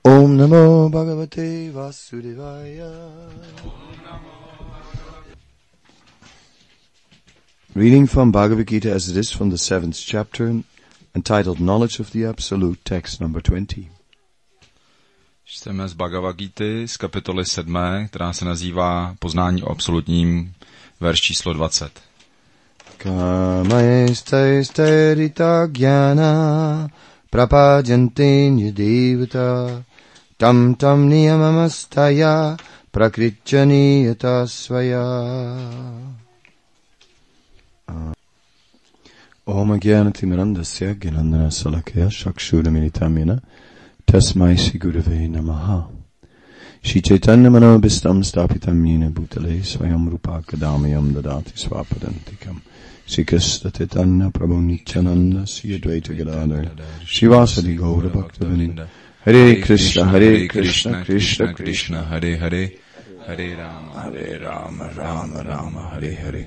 Om Namo Bhagavate Vasudevaya. Reading from Bhagavad Gita as it is from the 7th chapter, entitled Knowledge of the Absolute, text number 20. Čteme z Bhagavad Gity z kapitoly 7, která se nazývá Poznání o absolutním, verš číslo 20. Kamaestasterita jnana prapajanti nidevata tam tam niyamamastaya prakrityaniyata svaya. Om Ajnanatirmirandasya Gnanana Salakaya Chakshudamilitamyena Tasmai Shri Gurave Namaha. Shri Chaitanya Manobhistam Stapitam Yena Bhutale Swayam Rupa Kadamayam Dadati Swapadantikam Shri Krishna Chaitanya Prabhu Nityananda Shri Advaita Gadadhar Shivasadi Gaura Bhaktavinda Hare Krishna Krishna Krishna Hare Hare Hare Rama Rama Rama Hare Hare.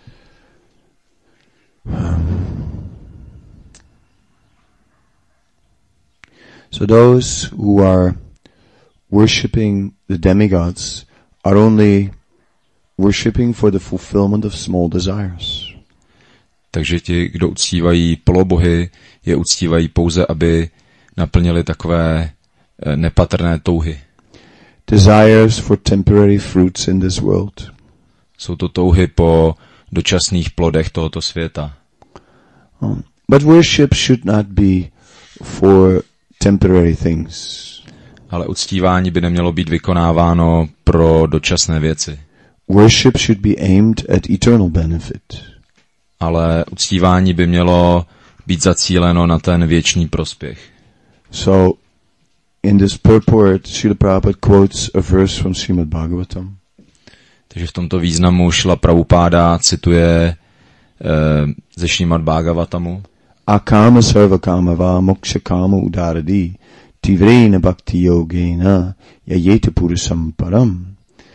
So those who are worshipping the demigods are only worshipping for the fulfillment of small desires. Takže ti, kdo uctívají polobohy, je uctívají pouze, aby naplnili takové nepatrné touhy. Desires for temporary fruits in this world. Jsou to touhy po dočasných plodech tohoto světa. But worship should not be for temporary things. Ale uctívání by nemělo být vykonáváno pro dočasné věci. Worship should be aimed at eternal benefit. Ale uctívání by mělo být zacíleno na ten věčný prospěch. So, in this purport, Srila Prabhupada quotes a verse from Srimad Bhagavatam. Takže v tomto významu Šrila Prabhupáda cituje ze Srimad Bhagavatamu. Akama sarva kamava moksha kama udaradi tivrena bhakti yogena yayeta purusam param.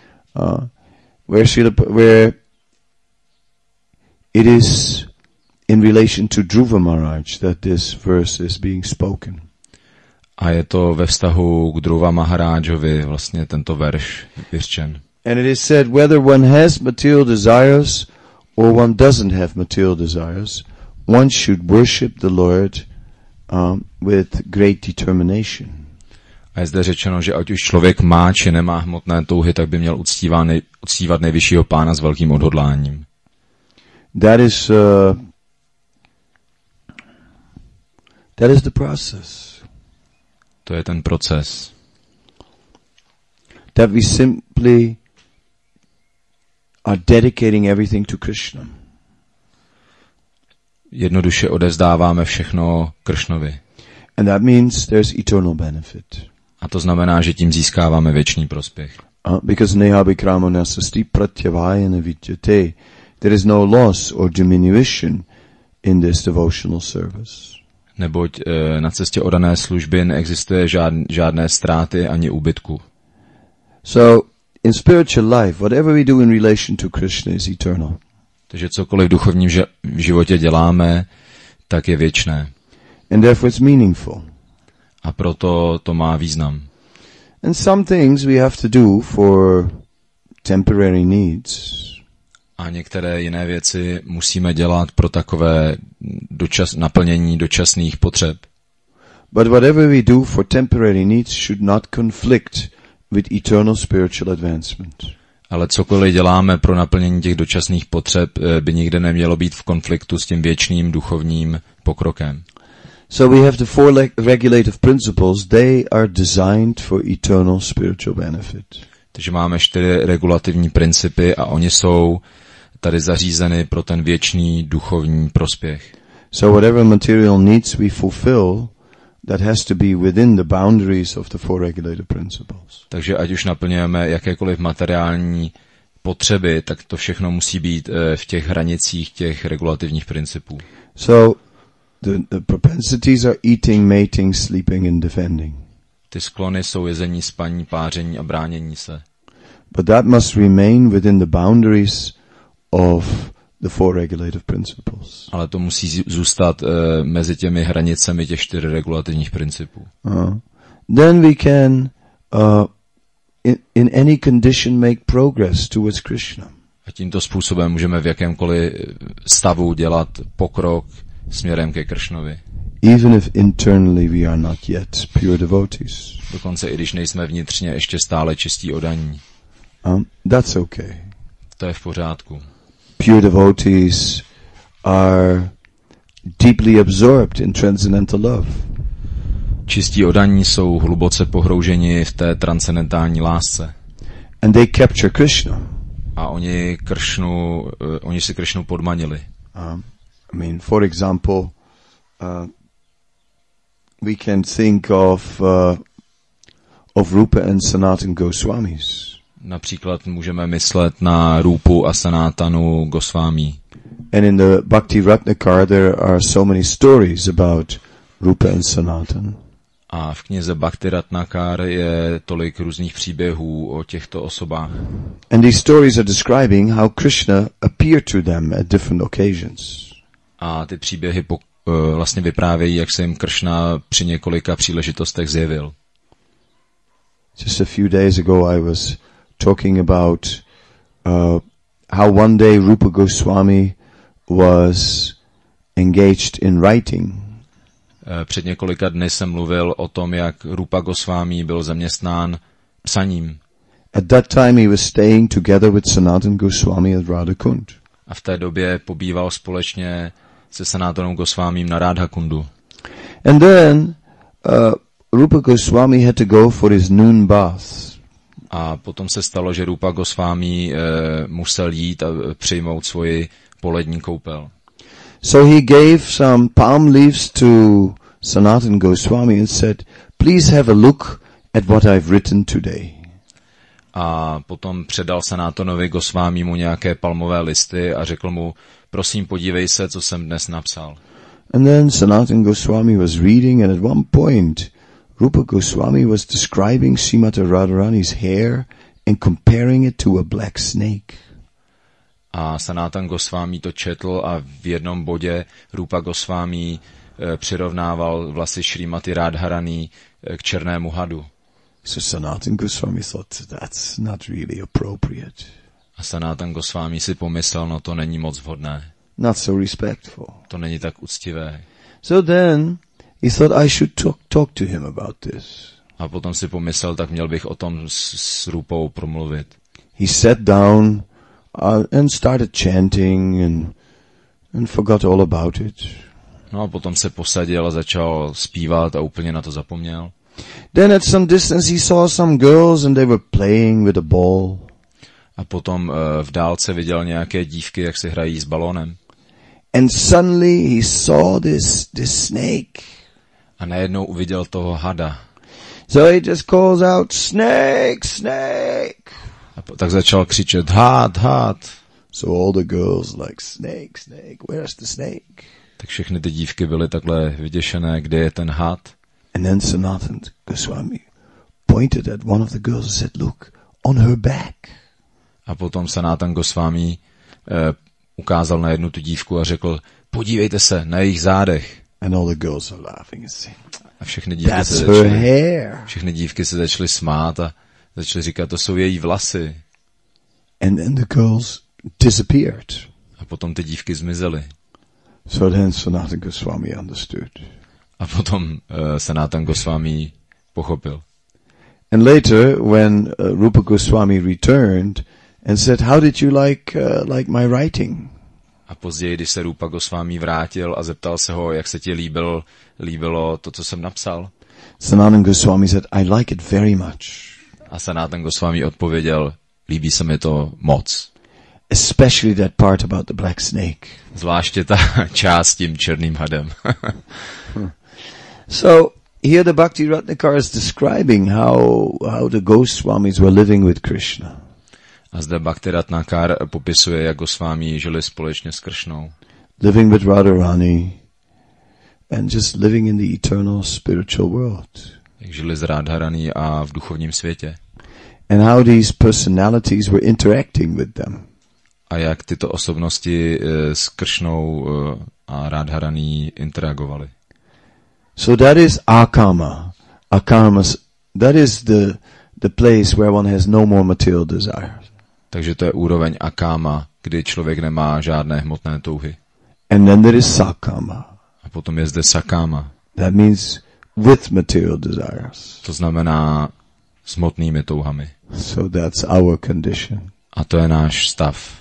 Where it is in relation to Dhruva Maharaj that this verse is being spoken. A je to ve vztahu k Dhruva Maharájovi vlastně tento verš vyřčen. And it is said whether one has material desires or one doesn't have material desires, one should worship the Lord with great determination. A je zde řečeno, že ať už člověk má či nemá hmotné touhy, tak by měl uctívat nejvyššího pána s velkým odhodláním. That is the process. To je ten proces. That we simply are dedicating everything to Krishna. Jednoduše odevzdáváme všechno Kršnovi. And that means there's eternal benefit. A to znamená, že tím získáváme věčný prospěch. Because neha vikramo nasasti pratyavayana vidyate. There is no loss or diminution in this devotional service. Neboť na cestě odané služby neexistuje žádné ztráty ani úbytku. So, in spiritual life, whatever we do in relation to Krishna is eternal. Takže cokoliv v duchovním životě děláme, tak je věčné. And therefore it's meaningful. A proto to má význam. And some things we have to do for temporary needs. A některé jiné věci musíme dělat pro takové naplnění dočasných potřeb. But whatever we do for temporary needs should not conflict with eternal spiritual advancement. Ale cokoliv děláme pro naplnění těch dočasných potřeb, by nikde nemělo být v konfliktu s tím věčným duchovním pokrokem. So we have the four regulative principles. They are designed for eternal spiritual benefit. Takže máme 4 regulativní principy a oni jsou tady zařízeny pro ten věčný duchovní prospěch. So whatever material needs we fulfill, that has to be within the boundaries of the four regulative principles. Takže ať už naplňujeme jakékoliv materiální potřeby, tak to všechno musí být v těch hranicích těch regulativních principů. So the propensities are eating, mating, sleeping and defending. Ty sklony jsou jezení, spaní, páření a bránění se. But that must remain within the boundaries of the four regulative principles. Ale to musí zůstat mezi těmi hranicemi těch 4 regulativních principů. then we can in any condition make progress towards Krishna. A tímto způsobem můžeme v jakémkoliv stavu dělat pokrok směrem ke Kršnovi. Even if internally we are not yet pure devotees. Dokonce i když nejsme vnitřně ještě stále čistí oddaní. That's okay. To je v pořádku. Pure devotees are deeply absorbed in transcendental love. Čistí oddaní jsou hluboce pohrouženi v té transcendentální lásce. And they capture Krishna. A oni si Kršnu podmanili. For example, we can think of Rupa and Sanatana Goswamis. Například můžeme myslet na Rupu a Sanatanu Goswami. And in the Bhakti Ratnakara there are so many stories about Rupa and Sanatana. A v knize Bhakti Ratnakar je tolik různých příběhů o těchto osobách. And these stories are describing how Krishna appeared to them at different occasions. A ty příběhy vlastně vyprávějí, jak se jim Kršna při několika příležitostech zjevil. Just a few days ago I was talking about how one day Rupa Goswami was engaged in writing. Před několika dny jsem mluvil o tom, jak Rupa Goswami byl zaměstnán psaním. At that time he was staying together with Sanatana Goswami at Radhakund. A v té době pobýval společně se Sanatanou Goswamím na Radhakundu. And then Rupa Goswami had to go for his noon bath. A potom se stalo, že Rupa Goswami musel jít a přijmout svoji polední koupel. So he gave some palm leaves to Sanatana Goswami and said, please have a look at what I've written today. A potom předal Sanatanovi Goswamimu nějaké palmové listy a řekl mu, prosím, podívej se, co jsem dnes napsal. And then Sanatana Goswami was reading, and at one point Rupa Goswami was describing Srimati Radharani's hair and comparing it to a black snake. A Sanatana Goswami to četl a v jednom bodě Rupa Goswami přirovnával vlasy Šrímaty Radharani k černému hadu. So Sanatana Goswami thought that's not really appropriate. A Sanatana Goswami si pomyslel, no to není moc vhodné. Not so respectful. To není tak uctivé. So then he thought I should talk to him about this. A potom si pomyslel, tak měl bych o tom s Rupou promluvit. He sat down and started chanting and forgot all about it. No a potom se posadil a začal zpívat a úplně na to zapomněl. Then at some distance he saw some girls and they were playing with a ball. A potom v dálce viděl nějaké dívky, jak si hrají s balónem. And suddenly he saw this snake. A najednou uviděl toho hada. So he just calls out, snake, snake. A tak začal křičet, had, had. So all the girls like, snake, snake, where's the snake? Tak všechny ty dívky byly takhle vyděšené, kde je ten had. And then Sanatana Goswami pointed at one of the girls and said, look, on her back. A potom Sanatana Goswami ukázal na jednu tu dívku a řekl, podívejte se na jejich zádech. And all the girls are laughing and saying, a všechny dívky se začaly smát a začaly říkat, to jsou její vlasy. And then the girls disappeared. A potom ty dívky zmizely. So then Sanatana Goswami understood. A potom Sanatana Goswami pochopil. And later, when Rupa Goswami returned and said, how did you like my writing? A později, když se Rupa Goswami vrátil a zeptal se ho, jak se ti líbilo to, co jsem napsal. Sanatana Goswami said, I like it very much. A Sanatana Goswami odpověděl, líbí se mi to moc. Especially that part about the black snake. Zvláště ta část s tím černým hadem. So, here the Bhakti Ratnakara is describing how the Goswamis were living with Krishna. A zde Bhakti Ratnakar popisuje, jak Goswami žili společně s Kršnou. Living with Radharani and just living in the eternal spiritual world. Jak žili s Radharani a v duchovním světě. And how these personalities were interacting with them. A jak tyto osobnosti s Kršnou a Radharani interagovaly. So that is akama, Akama, that is the place where one has no more material desires. Takže to je úroveň akáma, kdy člověk nemá žádné hmotné touhy. And then there is sakama. A potom je zde sakáma. That means with material desires. To znamená s hmotnými touhami. So that's our condition. A to je náš stav.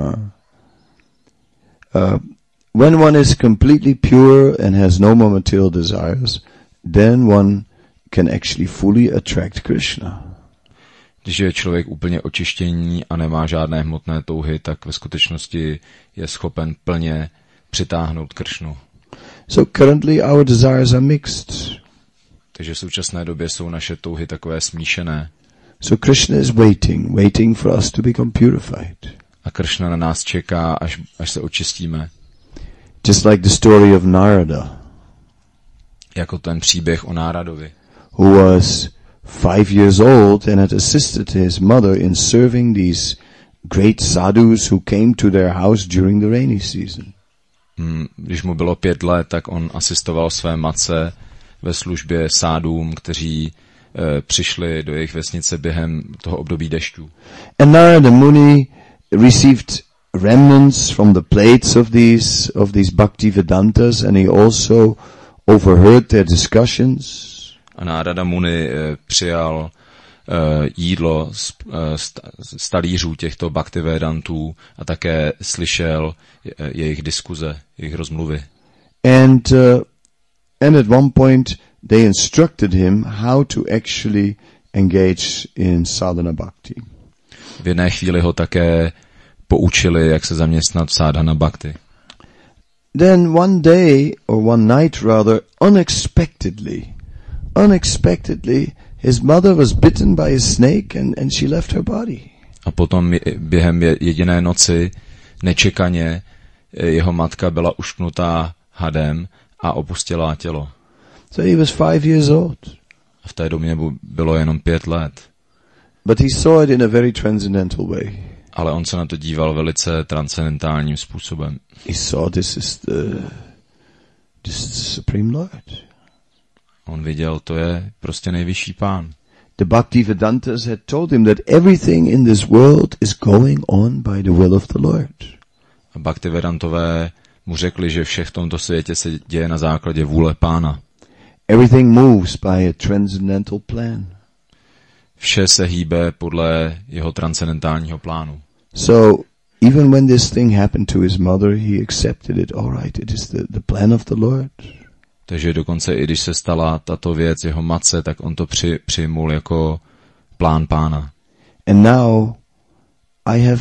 When one is completely pure and has no more material desires, then one can actually fully attract Krishna. Když je člověk úplně očištěný a nemá žádné hmotné touhy, tak ve skutečnosti je schopen plně přitáhnout Kršnu. So currently our desires are mixed. Takže v současné době jsou naše touhy takové smíšené. So Krishna is waiting for us to become purified. A Kršna na nás čeká, až se očistíme. Just like the story of Narada. Jako ten příběh o Náradovi. Who was 5 years old and had assisted his mother in serving these great sadhus who came to their house during the rainy season. Když mu bylo 5 let, tak on asistoval své matce ve službě sádům, kteří přišli do jejich vesnice během toho období dešťů. And Narada Muni received remnants from the plates of these Bhaktivedantas, and he also overheard their discussions. A Nárada Muni přijal jídlo z talířů těchto Bhaktivedantů a také slyšel jejich diskuze, jejich rozmluvy. And at one point they instructed him how to actually engage in sadhana bhakti. V jedné chvíli ho také poučili, jak se zaměstnat v sadhana bhakti. Then one day, or one night rather, unexpectedly, his mother was bitten by a snake and she left her body. A potom během jediné noci nečekaně jeho matka byla ušknutá hadem a opustila tělo. So he was 5 years old. A v té době bylo jenom 5 let. But he saw it in a very transcendental way. Ale on se na to díval velice transcendentálním způsobem. He saw this is the Supreme Lord. On viděl, to je prostě nejvyšší pán. The Bhaktivedantas had told him that everything in this world is going on by the will of the Lord. A Bhaktivedantové mu řekli, že vše v tomto světě se děje na základě vůle pána. Everything moves by a transcendental plan. Vše se hýbe podle jeho transcendentálního plánu. So even when this thing happened to his mother, he accepted it. All right, it is the plan of the Lord. Takže dokonce i když se stala tato věc jeho matce, tak on to přijmul jako plán pána. And now I have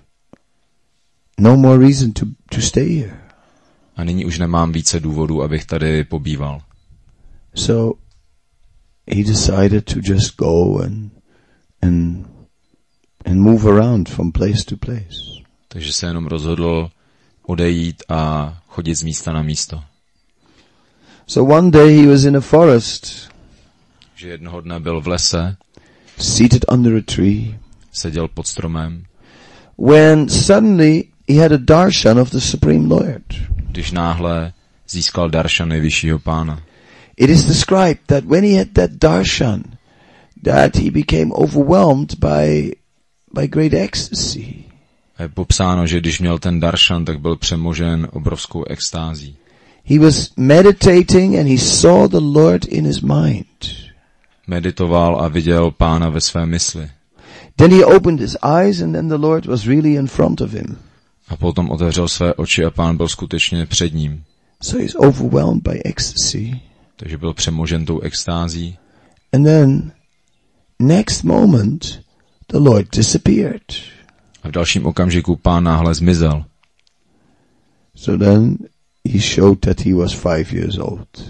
no more reason to stay here. A nyní už nemám více důvodů, abych tady pobýval. So he decided to just go and move around from place to place. Takže se jenom rozhodl odejít a chodit z místa na místo. So one day he was in a forest. Že jednoho dne byl v lese. Seated under a tree. Seděl pod stromem. When suddenly he had a darshan of the Supreme Lord. Když náhle získal darshan nejvyššího pána. It is described that when he had that darshan, that he became overwhelmed by great ecstasy. Je popsáno, že když měl ten darshan, tak byl přemožen obrovskou extází. He was meditating and he saw the Lord in his mind. Meditoval a viděl pána ve své mysli. Then he opened his eyes and then the Lord was really in front of him. A potom otevřel své oči a pán byl skutečně před ním. So he's overwhelmed by ecstasy. Takže byl přemožen tou extází. And then next moment the Lord disappeared. A v dalším okamžiku pán náhle zmizel. So then he showed that he was 5 years old.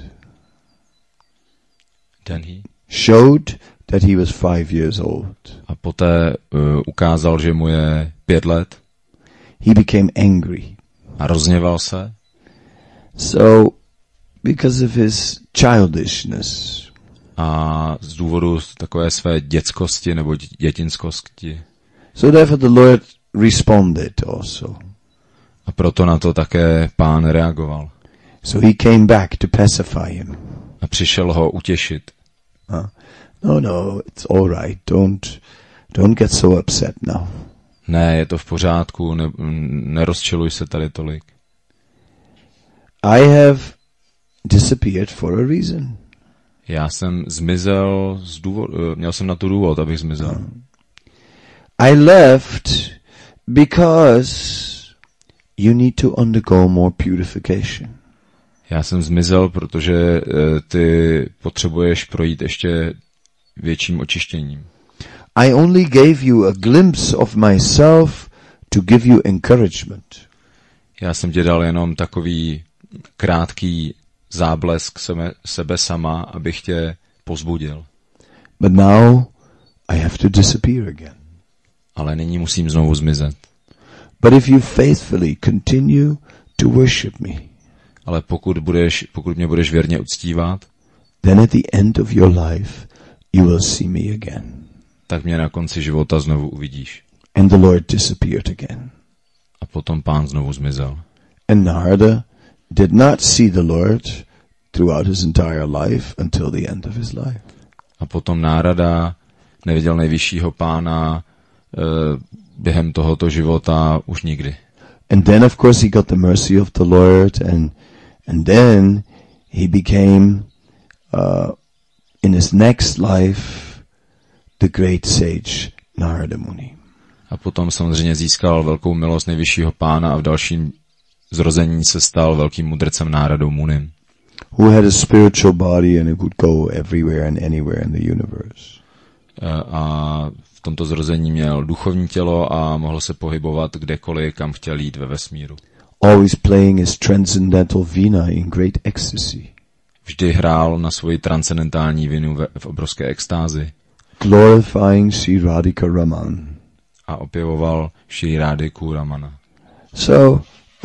Then he showed that he was 5 years old. A poté ukázal, že mu je 5 let. He became angry. A rozněval se. So because of his childishness. A z důvodu takové své dětskosti nebo dětinskosti. So therefore the Lord responded also. A proto na to také pán reagoval. So he came back to pacify him. A přišel ho utěšit. No, it's all right. Don't get so upset now. Ne, je to v pořádku, nerozčiluj se tady tolik. I have disappeared for a reason. Já jsem zmizel měl jsem na to důvod, abych zmizel. I left because you need to undergo more purification. Já jsem zmizel, protože ty potřebuješ projít ještě větším očištěním. I only gave you a glimpse of myself to give you encouragement. Já jsem ti dal jenom takový krátký záblesk sebe sama, abych tě povzbudil. But now I have to disappear again. Ale nyní musím znovu zmizet. But if you faithfully continue to worship me, ale pokud mě budeš věrně uctívat, then at the end of your life you will see me again. Tak mě na konci života znovu uvidíš. And the Lord disappeared again. A potom Pán znovu zmizel. And Narada did not see the Lord throughout his entire life until the end of his life. A potom Nárada neviděl nejvyššího Pána během tohoto života už nikdy. And then of course he got the mercy of the Lord and then he became in his next life the great sage Narada Muni. A potom samozřejmě získal velkou milost nejvyššího Pána a v dalším zrození se stal velkým mudrcem Náradou Munim. Who had a spiritual body and it would go everywhere and anywhere in the universe. A v tomto zrození měl duchovní tělo a mohl se pohybovat kdekoliv, kam chtěl jít ve vesmíru. Always playing his transcendental vina in great ecstasy. Vždy hrál na svoji transcendentální vinu v obrovské extázi. Glorifying Sri Radhika Raman. A opěvoval Sri Radhiku Ramana. So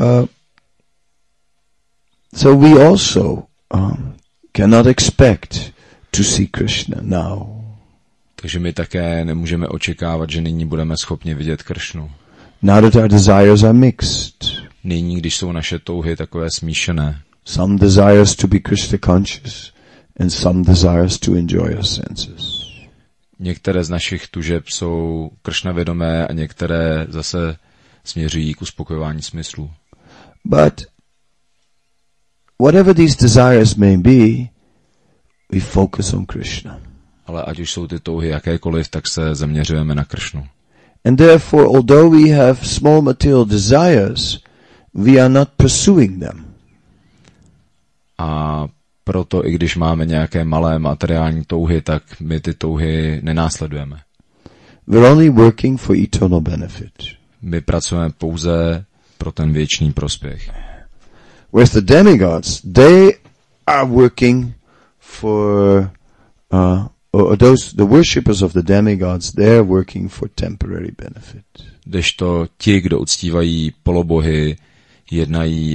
we also cannot expect to see Krishna now. Takže my také nemůžeme očekávat, že nyní budeme schopni vidět Kršnu. Now that our desires are mixed. Nyní, když jsou naše touhy takové smíšené. Some desires to be Krishna conscious and some desires to enjoy our senses. Některé z našich tužeb jsou Kršna vědomé a některé zase směřují k uspokojování smyslů. But whatever these desires may be, we focus on Krishna. Ale ať už jsou ty touhy jakékoliv, tak se zaměřujeme na Kršnu. And therefore, although we have small material desires, we are not pursuing them. A proto, i když máme nějaké malé materiální touhy, tak my ty touhy nenásledujeme. We're only working for eternal benefit. My pracujeme pouze pro ten věčný prospěch. Whereas the demigods, they are working for the worshippers of the demigods, they are working for temporary benefit. Kdežto ti, kdo uctívají polobohy, jednají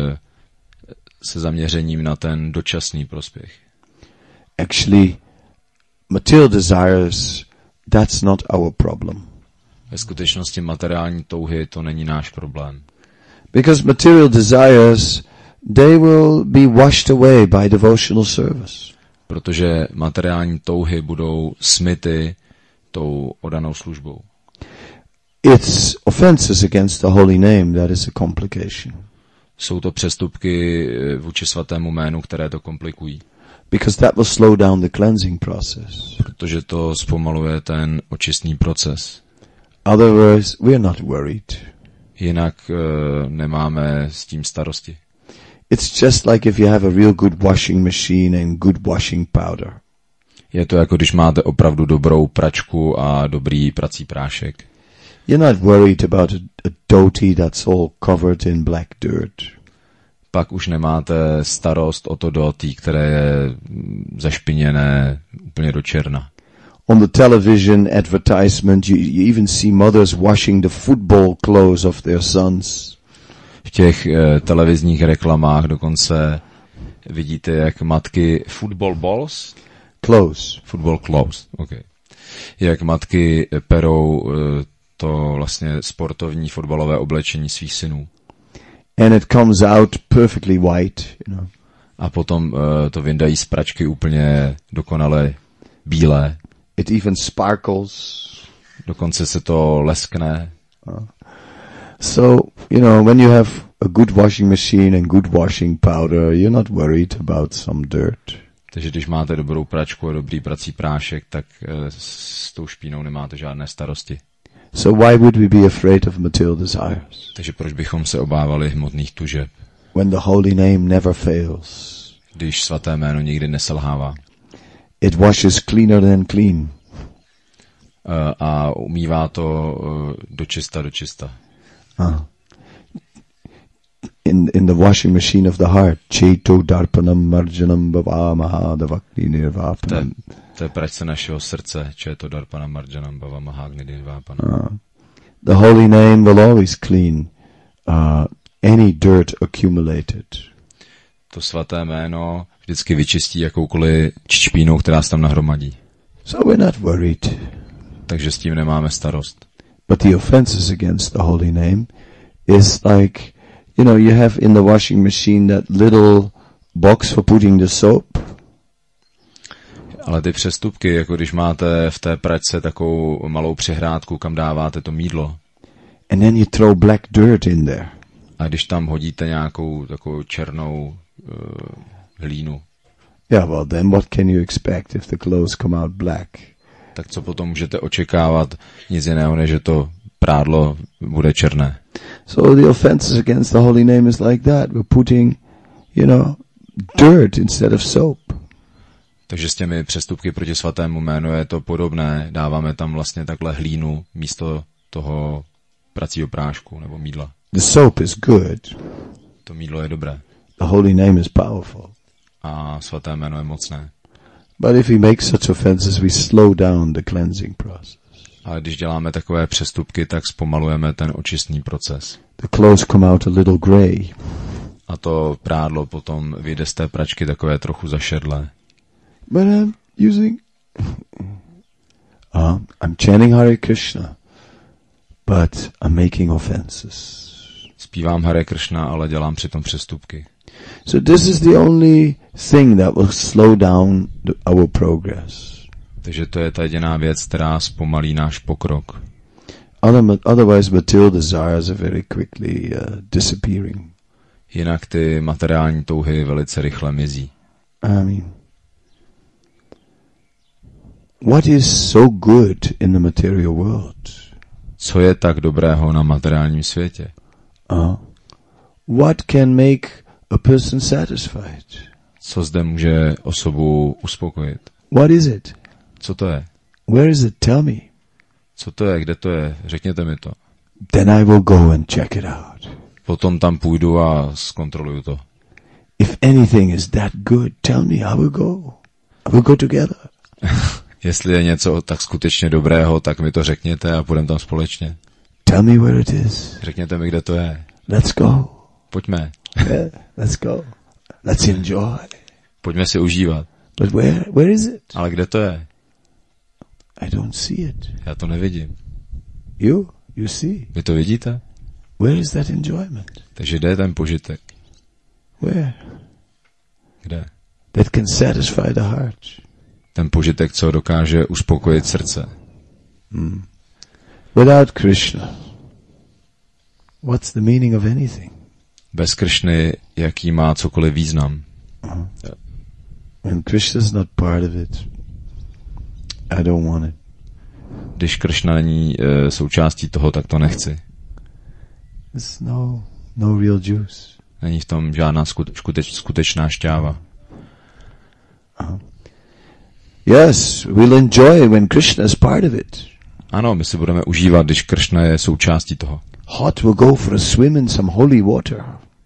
se zaměřením na ten dočasný prospěch. Actually, material desires, that's not our problem. Ve skutečnosti materiální touhy to není náš problém. Because material desires, they will be washed away by devotional service. Protože materiální touhy budou smyty tou oddanou službou. It's offenses against the holy name that is a complication. Jsou to přestupky vůči svatému jménu, které to komplikují. Because that will slow down the cleansing process. Protože to zpomaluje ten očistný proces. Otherwise, we are not worried. Jinak nemáme s tím starosti. It's just like if you have a real good washing machine and good washing powder. Je to jako když máte opravdu dobrou pračku a dobrý prací prášek. You're not worried about a dhoti that's all covered in black dirt. Pak už nemáte starost o to dhoti, které je zašpiněné úplně do černa. On the television advertisement, you even see mothers washing the football clothes of their sons. V těch televizních reklamách dokonce vidíte, jak matky football balls? Clothes. Football clothes, okay. Jak matky perou to vlastně sportovní fotbalové oblečení svých synů. And it comes out perfectly white, you know. A potom to vyndají z pračky úplně dokonale bílé. It even sparkles. Dokonce se to leskne. So, when you have a good washing machine and good washing powder, you're not worried about some dirt. Takže když máte dobrou pračku a dobrý prací prášek, tak s tou špínou nemáte žádné starosti. So why would we be afraid of material desires? Takže proč bychom se obávali hmotných tužeb? When the holy name never fails. Když svaté jméno nikdy neselhává. It washes cleaner than clean. A umývá to do čista. In the washing machine of the heart, Cheto Darpanam Marjanam Bhavamaha Davakni Nirvapanam. To je pračce našeho srdce, Cheto Darpanam Marjanam Bhavamaha Agni Nirvapanam. The holy name will always clean any dirt accumulated. To svaté jméno vždycky vyčistí jakoukoliv špínou, která se tam nahromadí. So we're not worried. Takže s tím nemáme starost. But the offenses against the holy name is like, you have in the washing machine that little box for putting the soap. Ale ty přestupky, jako když máte v té pračce takovou malou přehrádku, kam dáváte to mýdlo. And then you throw black dirt in there. A když tam hodíte nějakou takovou černou hlínu. Yeah, well then what can you expect if the clothes come out black? Tak co potom můžete očekávat? Nic jiného, než že to prádlo bude černé. So the offenses against the holy name is like that. We're putting, dirt instead of soap. Takže s těmi přestupky proti svatému jménu je to podobné. Dáváme tam vlastně takhle hlínu místo toho pracího prášku nebo mýdla. The soap is good. To mýdlo je dobré. The holy name is powerful. A svaté jméno je mocné. But if we make such offenses, we slow down the cleansing process. Ale když děláme takové přestupky, tak zpomalujeme ten očistný proces. The clothes come out a little gray. A to prádlo potom vyjde z té pračky takové trochu zašedlé. But I'm chanting Hare Krishna, but I'm making offenses. Zpívám Hare Krishna, ale dělám přitom přestupky. So this is the only thing that will slow down our progress. Takže to je ta jediná věc, která zpomalí náš pokrok. Otherwise material desires are very quickly disappearing. Jinak ty materiální touhy velice rychle mizí. What is so good in the material world? Co je tak dobrého na materiálním světě? What can make a person satisfied? Co zde může osobu uspokojit? What is it? Co to je? Where is it? Tell me. Co to je? Kde to je? Řekněte mi to. Then I will go and check it out. Potom tam půjdu a zkontroluju to. If anything is that good, tell me, I will go. I will go together. Jestli je něco tak skutečně dobrého, tak mi to řekněte a půjdeme tam společně. Tell me where it is. Řekněte mi, kde to je. Let's go. Pojďme. Yeah, let's go. Let's enjoy. Pojďme si užívat. But where is it? Ale kde to je? I don't see it. Já to nevidím. You see? Vy to vidíte? Where is that enjoyment? Takže kde je ten požitek? Where? Kde? That can satisfy the heart. Ten požitek, co dokáže uspokojit srdce. Without Krishna, what's the meaning of anything? Bez Kršny, jaký má cokoliv význam. When Krishna is not part of it, I don't want it. Když Kršna není součástí toho, tak to nechci. There's no real juice. Není v tom žádná skutečná šťáva. Yes, we'll enjoy when Krishna is part of it. Ano, my si budeme užívat, když Kršna je součástí toho. Hot will go for a swim in some holy water.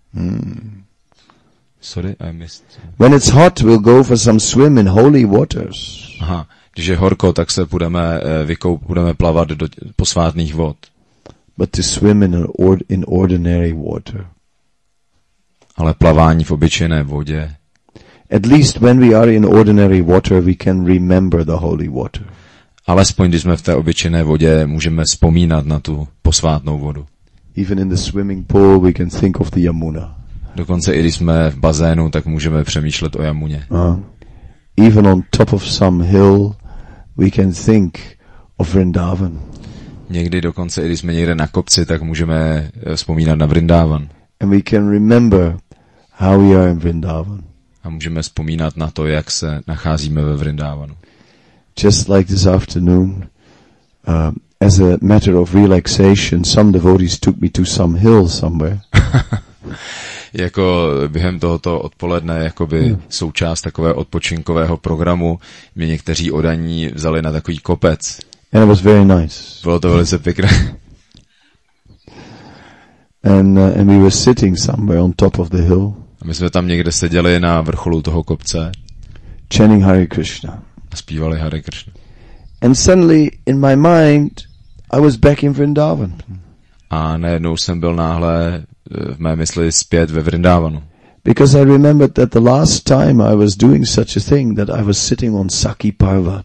Sorry, I missed. When it's hot, we'll go for some swim in holy waters. Aha, když je horko, tak se budeme plavat do posvátných vod. But to swim in ordinary water. Ale plavání v obyčejné vodě. At least when we are in ordinary water, we can remember the holy water. Alespoň když jsme v té obyčejné vodě, můžeme vzpomínat na tu posvátnou vodu. Even in the swimming pool, we can think of the Yamuna. Dokonce i když jsme v bazénu, tak můžeme přemýšlet o Jamuně. Even on top of some hill, we can think of Vrindavan. Někdy dokonce, i když jsme někde na kopci, tak můžeme vzpomínat na Vrindavan. And we can remember how we are in Vrindavan. A můžeme vzpomínat na to, jak se nacházíme ve Vrindavanu. Just like this afternoon, as a matter of relaxation, some devotees took me to some hill somewhere. Jako během tohoto odpoledne, jakoby součást takové odpočinkového programu, mě někteří oddaní vzali na takový kopec. And it was very nice. Bylo to velice pěkné. And we were sitting somewhere on top of the hill. A my jsme tam někde seděli na vrcholu toho kopce. Chanting Hare Krishna. A zpívali Hare Krishna. And suddenly in my mind, I was back in Vrindavan. A najednou jsem byl náhle v mé mysli zpět ve Vrindavanu. Because I remembered that the last time I was doing such a thing, that I was sitting on Saki Parvat.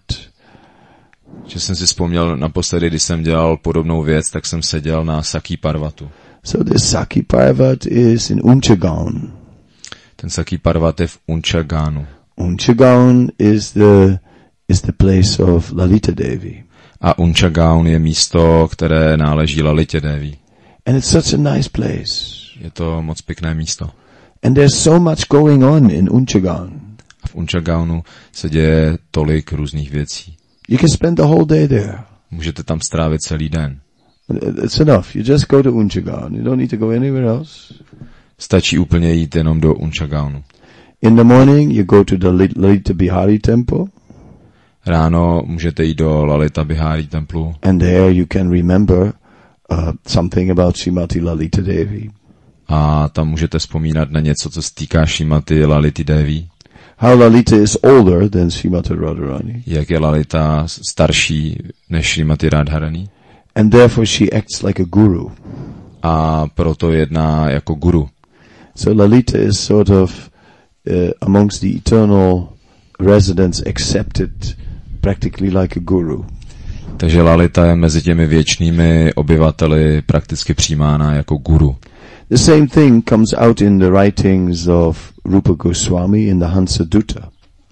Že jsem si vzpomněl naposledy, když jsem dělal podobnou věc, tak jsem seděl na Saki Parvatu. So the Saki Parvat is in Unchagaon. Ten Saki Parvat je v Unchaganu. Unchagaon is the place of Lalita Devi. A Unchagaon je místo, které náleží Lalitě Devi. And it's such a nice place. Je to moc pěkné místo. And there's so much going on in Unchagaon. A v Unchagaonu se děje tolik různých věcí. You can spend the whole day there. Můžete tam strávit celý den. It's enough. You just go to Unchagaon. You don't need to go anywhere else. Stačí úplně jít jenom do Unchagaonu. In the morning you go to the Lalita Bihari temple. Ráno můžete jít do Lalita Bihari templu. And there you can remember something about Srimati Lalita Devi. A tam můžete vzpomínat na něco, co se týká Srimati Lality Devi. How Lalita is older than Srimati Radharani. Jak je Lalita starší než Srimati Radharani. And therefore she acts like a guru. A proto jedná jako guru. So Lalita is sort of amongst the eternal residents accepted practically like a guru. Takže Lalita je mezi těmi věčnými obyvateli prakticky přijímána jako guru. The same thing comes out in the writings of Rupa Goswami in the Hansa Dutta.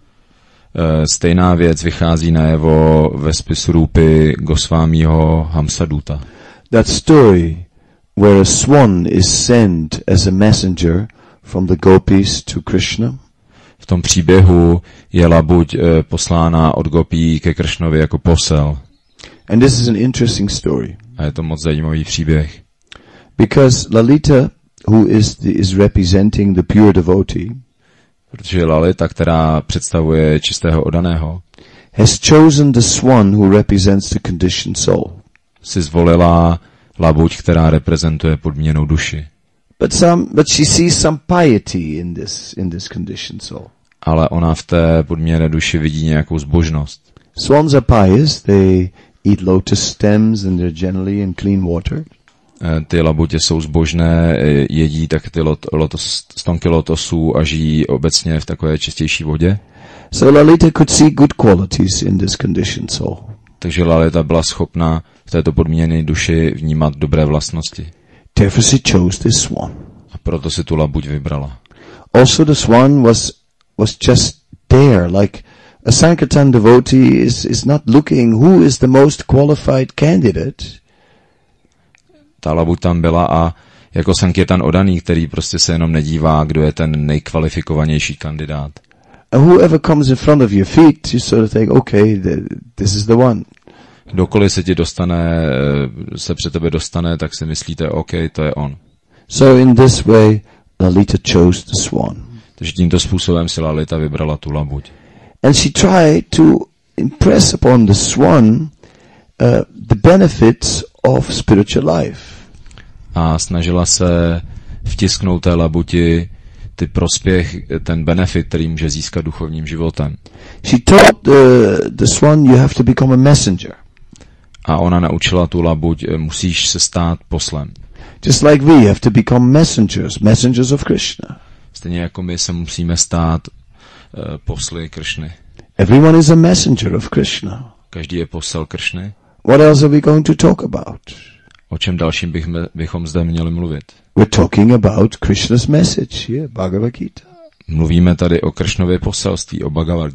Stejná věc vychází najevo ve spisu Rupy Goswamiho Hamsa Dutta. That story where a swan is sent as a messenger from the gopis to Krishna. V tom příběhu je labuť poslána od gopí ke Kršnovi jako posel. And this is an interesting story. A je to moc zajímavý příběh. Because Lalita, who is representing the pure devotee, protože Lalita, která představuje čistého oddaného, has chosen the swan who represents the conditioned soul. Si zvolila labuť, která reprezentuje podmíněnou duši. But she sees some piety in this conditioned soul. Ale ona v té podmíněné duši vidí nějakou zbožnost. Swans are pious. They eat lotus stems and they're generally in clean water. Ty labutě jsou zbožné, jedí tak ty stonky lotosů a žijí obecně v takové čistější vodě. So Lalita could see good qualities in this conditioned soul. Takže Lalita byla schopna v této podmíněné duši vnímat dobré vlastnosti. Therefore she chose this swan. A proto si tu labuť vybrala. Also the swan was just there, like a Sankirtan devotee is not looking who is the most qualified candidate. Ta labuť tam byla a jako Sankirtan oddaný, který prostě se jenom nedívá, kdo je ten nejkvalifikovanější kandidát. And whoever comes in front of your feet, you sort of think, okay, this is the one. Kdokoliv se před tebe dostane, tak si myslíte, OK, to je on. So in this way, Lalita chose the swan. Takže tímto způsobem si Lalita vybrala tu labuť. And she tried to impress upon the swan the benefits of spiritual life. A snažila se vtisknout té labuti ty prospěch, ten benefit, který může získat duchovním životem. She taught the swan, you have to become a messenger. A ona naučila tu labuť, musíš se stát poslem. Just like we have to become messengers of Krishna. Stejně jako my se musíme stát posly Kršny. Everyone is a messenger of Krishna. Každý je posel Kršny. What else are we going to talk about? O čem dalším bychom zde měli mluvit? We're talking about Krishna's message here, Bhagavad Gita. Mluvíme tady o Kršnově poselství, o Bhagavad Gitě.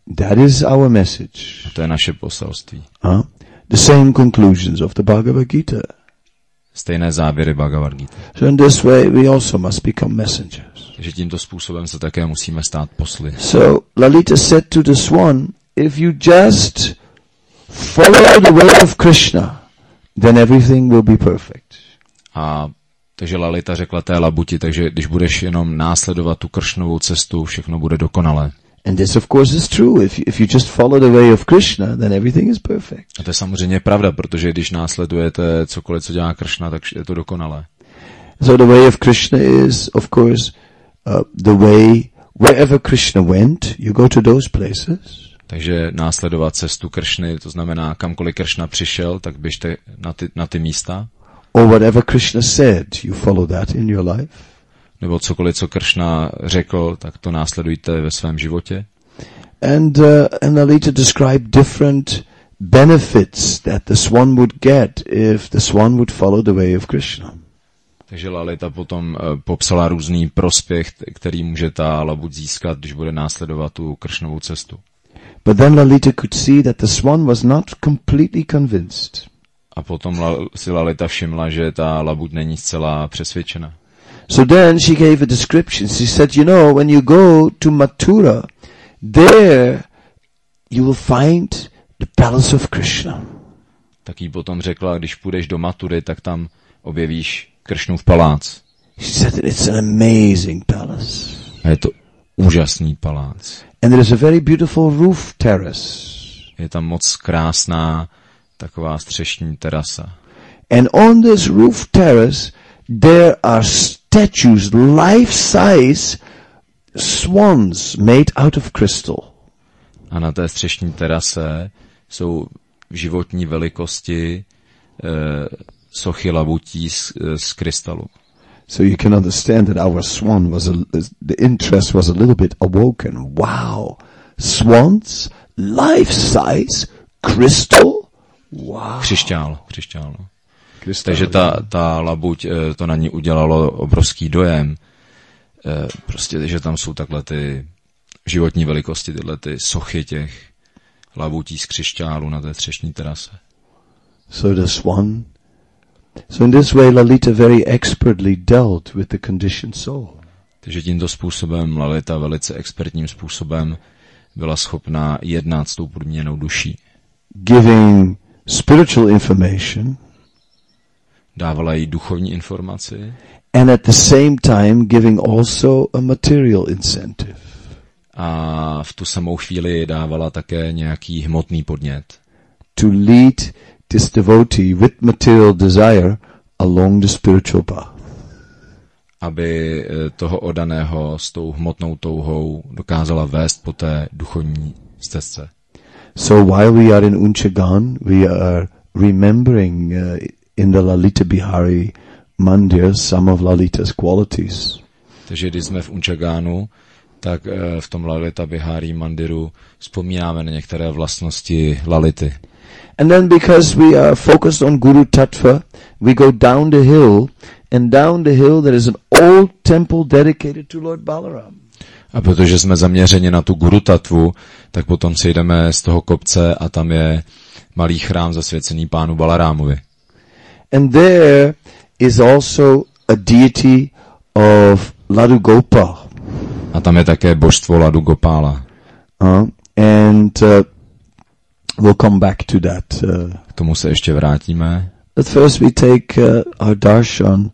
That is our message. A to je naše poselství. The same conclusions of the Bhagavad Gita. Stejné závěry Bhagavad Gita. So in this way we also must become messengers. Takže tímto způsobem se také musíme stát posly. So Lalita said to the swan, if you just follow the way of Krishna, then everything will be perfect. A takže Lalita řekla té labuti, takže když budeš jenom následovat tu Kršnovou cestu, všechno bude dokonalé. And this of course is true. If you just follow the way of Krishna, then everything is perfect. A to je samozřejmě pravda, protože když následujete cokoliv, co dělá Kršna, tak je to dokonalé. So the way of Krishna is, of course, the way wherever Krishna went, you go to those places. Takže následovat cestu Kršny, to znamená, kamkoliv Kršna přišel, tak běžte na ty místa. Or whatever Krishna said, you follow that in your life. Nebo cokoliv, co Kršna řekl, tak to následujte ve svém životě. And Lalita described different benefits that the swan would get if the swan would follow the way of Krishna. Takže Lalita potom popsala různý prospěch, který může ta labuť získat, když bude následovat tu Kršnovou cestu. But then Lalita could see that the swan was not completely convinced. A potom si Lalita všimla, že ta labuť není zcela přesvědčena. So then she gave a description. She said, you know, when you go to Mathura, there you will find the palace of Krishna. Tak jí potom řekla, když půjdeš do Matury, tak tam objevíš Kršnův palác. She said that it's an amazing palace. A je to úžasný palác. And there is a very beautiful roof terrace. Je tam moc krásná taková střešní terasa. And on this roof terrace there are statues, life-size swans made out of crystal. A na té střešní terase jsou životní velikosti sochy labutí z krystalu. So you can understand that our swan was the interest was a little bit awoken. Wow, swans, life-size, crystal. Wow. Křišťál, no. Takže ta labuť, to na ní udělalo obrovský dojem. Prostě, že tam jsou takhle ty životní velikosti, tyhle ty sochy těch labutí z křišťálu na té střešní terase. So in this way Lalita very expertly dealt with the conditioned soul. Takže tímto způsobem Lalita velice expertním způsobem byla schopná jednat s tou podmíněnou duší. Giving spiritual information, dávala jí duchovní informaci, and at the same time giving also a material incentive. A v tu samou chvíli dávala také nějaký hmotný podnět. To lead this devotee with material desire along the spiritual path. Aby toho oddaného s tou hmotnou touhou dokázala vést po té duchovní stezce. So while we are in Unchagan, we are remembering in the Lalita Bihari Mandir some of Lalita's qualities. Takže když jsme v Unchagánu, tak v tom Lalita Bihari Mandiru vzpomínáme na některé vlastnosti Lality. And then because we are focused on Guru Tattva, we go down the hill, and down the hill there is an old temple dedicated to Lord Balaram. A protože jsme zaměřeni na tu Guru Tattvu, tak potom si jdeme z toho kopce a tam je malý chrám zasvěcený pánu Balarámovi. And there is also a deity of Ladu Gopal. A tam je také božstvo Ladu Gopála. And we'll come back to that. K tomu se ještě vrátíme. But first we take our darshan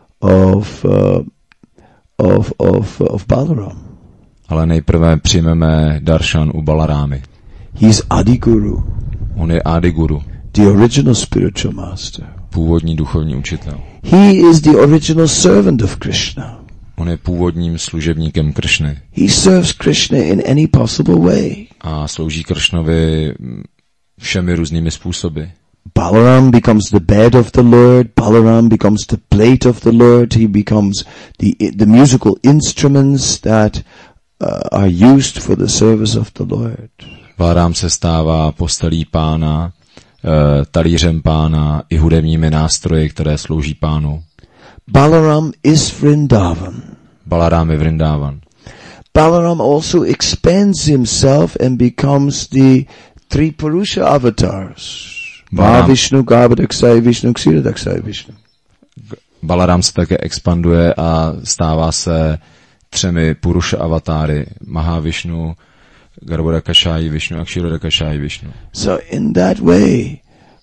of Balaram. Ale nejprve přijmeme darshan u Balarámy. He's Adiguru. On je Adiguru. The original spiritual master. Původní duchovní učitel. He is the original servant of Krishna. On je původním služebníkem Kršny. He serves Krishna in any possible way. A slouží Kršnovi všemi různými způsoby. Balaram becomes the bed of the Lord. Balaram becomes the plate of the Lord. He becomes the musical instruments that are used for the service of the Lord. Balaram se stává postelí pána, talířem pána i hudebními nástroji, které slouží pánu. Balaram is Vrindavan. Balaram je Vrindavan. Balaram also expands himself and becomes the three Purusha avatars. Mahavishnu, Garbhodakshayi Vishnu, Kshirodakshayi Vishnu. Balaram se také expanduje a stává se třemi Purusha avatáry. Mahavishnu, Garbhodakshayi Vishnu a Kshirodakshayi Vishnu. So in that way,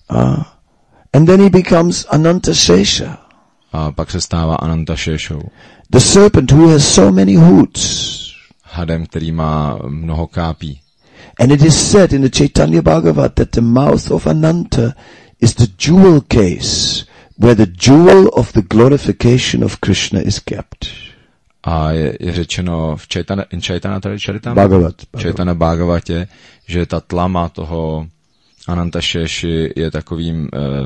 and then he becomes Ananta Shesha. A pak se stává Ananta Sheshou. The serpent who has so many hoods. Hadem, který má mnoho kápí. And it is said in the Chaitanya Bhagavat that the mouth of Ananta is the jewel case where the jewel of the glorification of Krishna is kept. A je řečeno v Chaitanya Bhagavatě, že ta tlama toho Ananta Šeši je takovým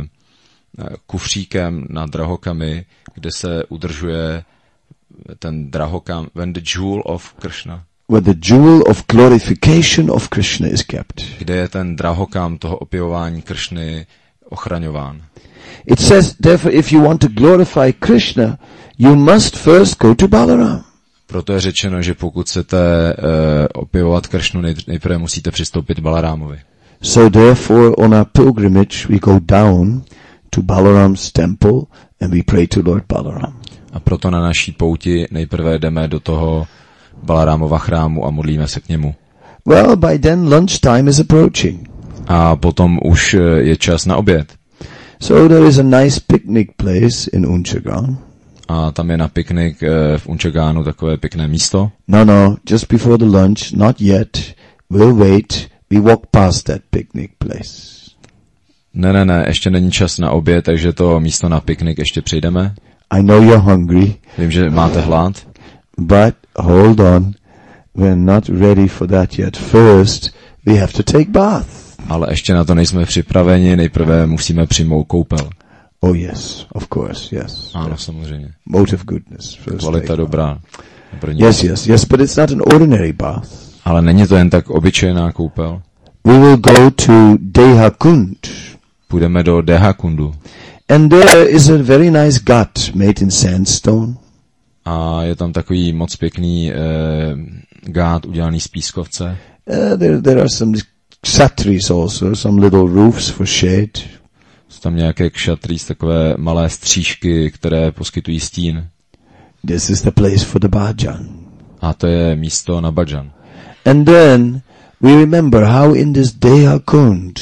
kufříkem nad drahokami, kde se udržuje ten drahokam, when the jewel of Krishna. Where the jewel of glorification of Krishna is kept. Kde je ten drahokam toho opěvování Krishny ochraňován. It says, therefore, if you want to glorify Krishna, you must first go to Balaram. Proto je řečeno, že pokud chcete opěvovat Krishnu, nejprve musíte přistoupit Balarámovi. So therefore, on our pilgrimage, we go down to Balaram's temple and we pray to Lord Balaram. A proto na naší pouti nejprve jdeme do toho Balarámova chrámu a modlíme se k němu. Well, by then lunchtime is approaching. A potom už je čas na oběd. So there is a nice picnic place in Unchagan. A tam je na piknik v Unchagánu takové pěkné místo. No, just before the lunch, not yet. We'll wait. We walk past that picnic place. Ne, ještě není čas na oběd, takže to místo na piknik ještě přijdeme. I know you're hungry. Vím, že máte hlad. But hold on. We're not ready for that yet. First, we have to take bath. Ale ještě na to nejsme připraveni, nejprve musíme přijmout koupel. Oh yes, of course, yes. Ano, samozřejmě. Mode of goodness. First kvalita dobrá. Yes, but it's not an ordinary bath. Ale není to jen tak obyčejná koupel. We will go to Dehakund. Půjdeme do Dehakundu. And there is a very nice ghat made in sandstone. A je tam takový moc pěkný ghat udělaný z pískovce. There are some kshatris also, some little roofs for shade. Jsou tam nějaké kshatris, takové malé stříšky, které poskytují stín. This is the place for the bhajan. A to je místo na bhajan. And then we remember how in this Dehakund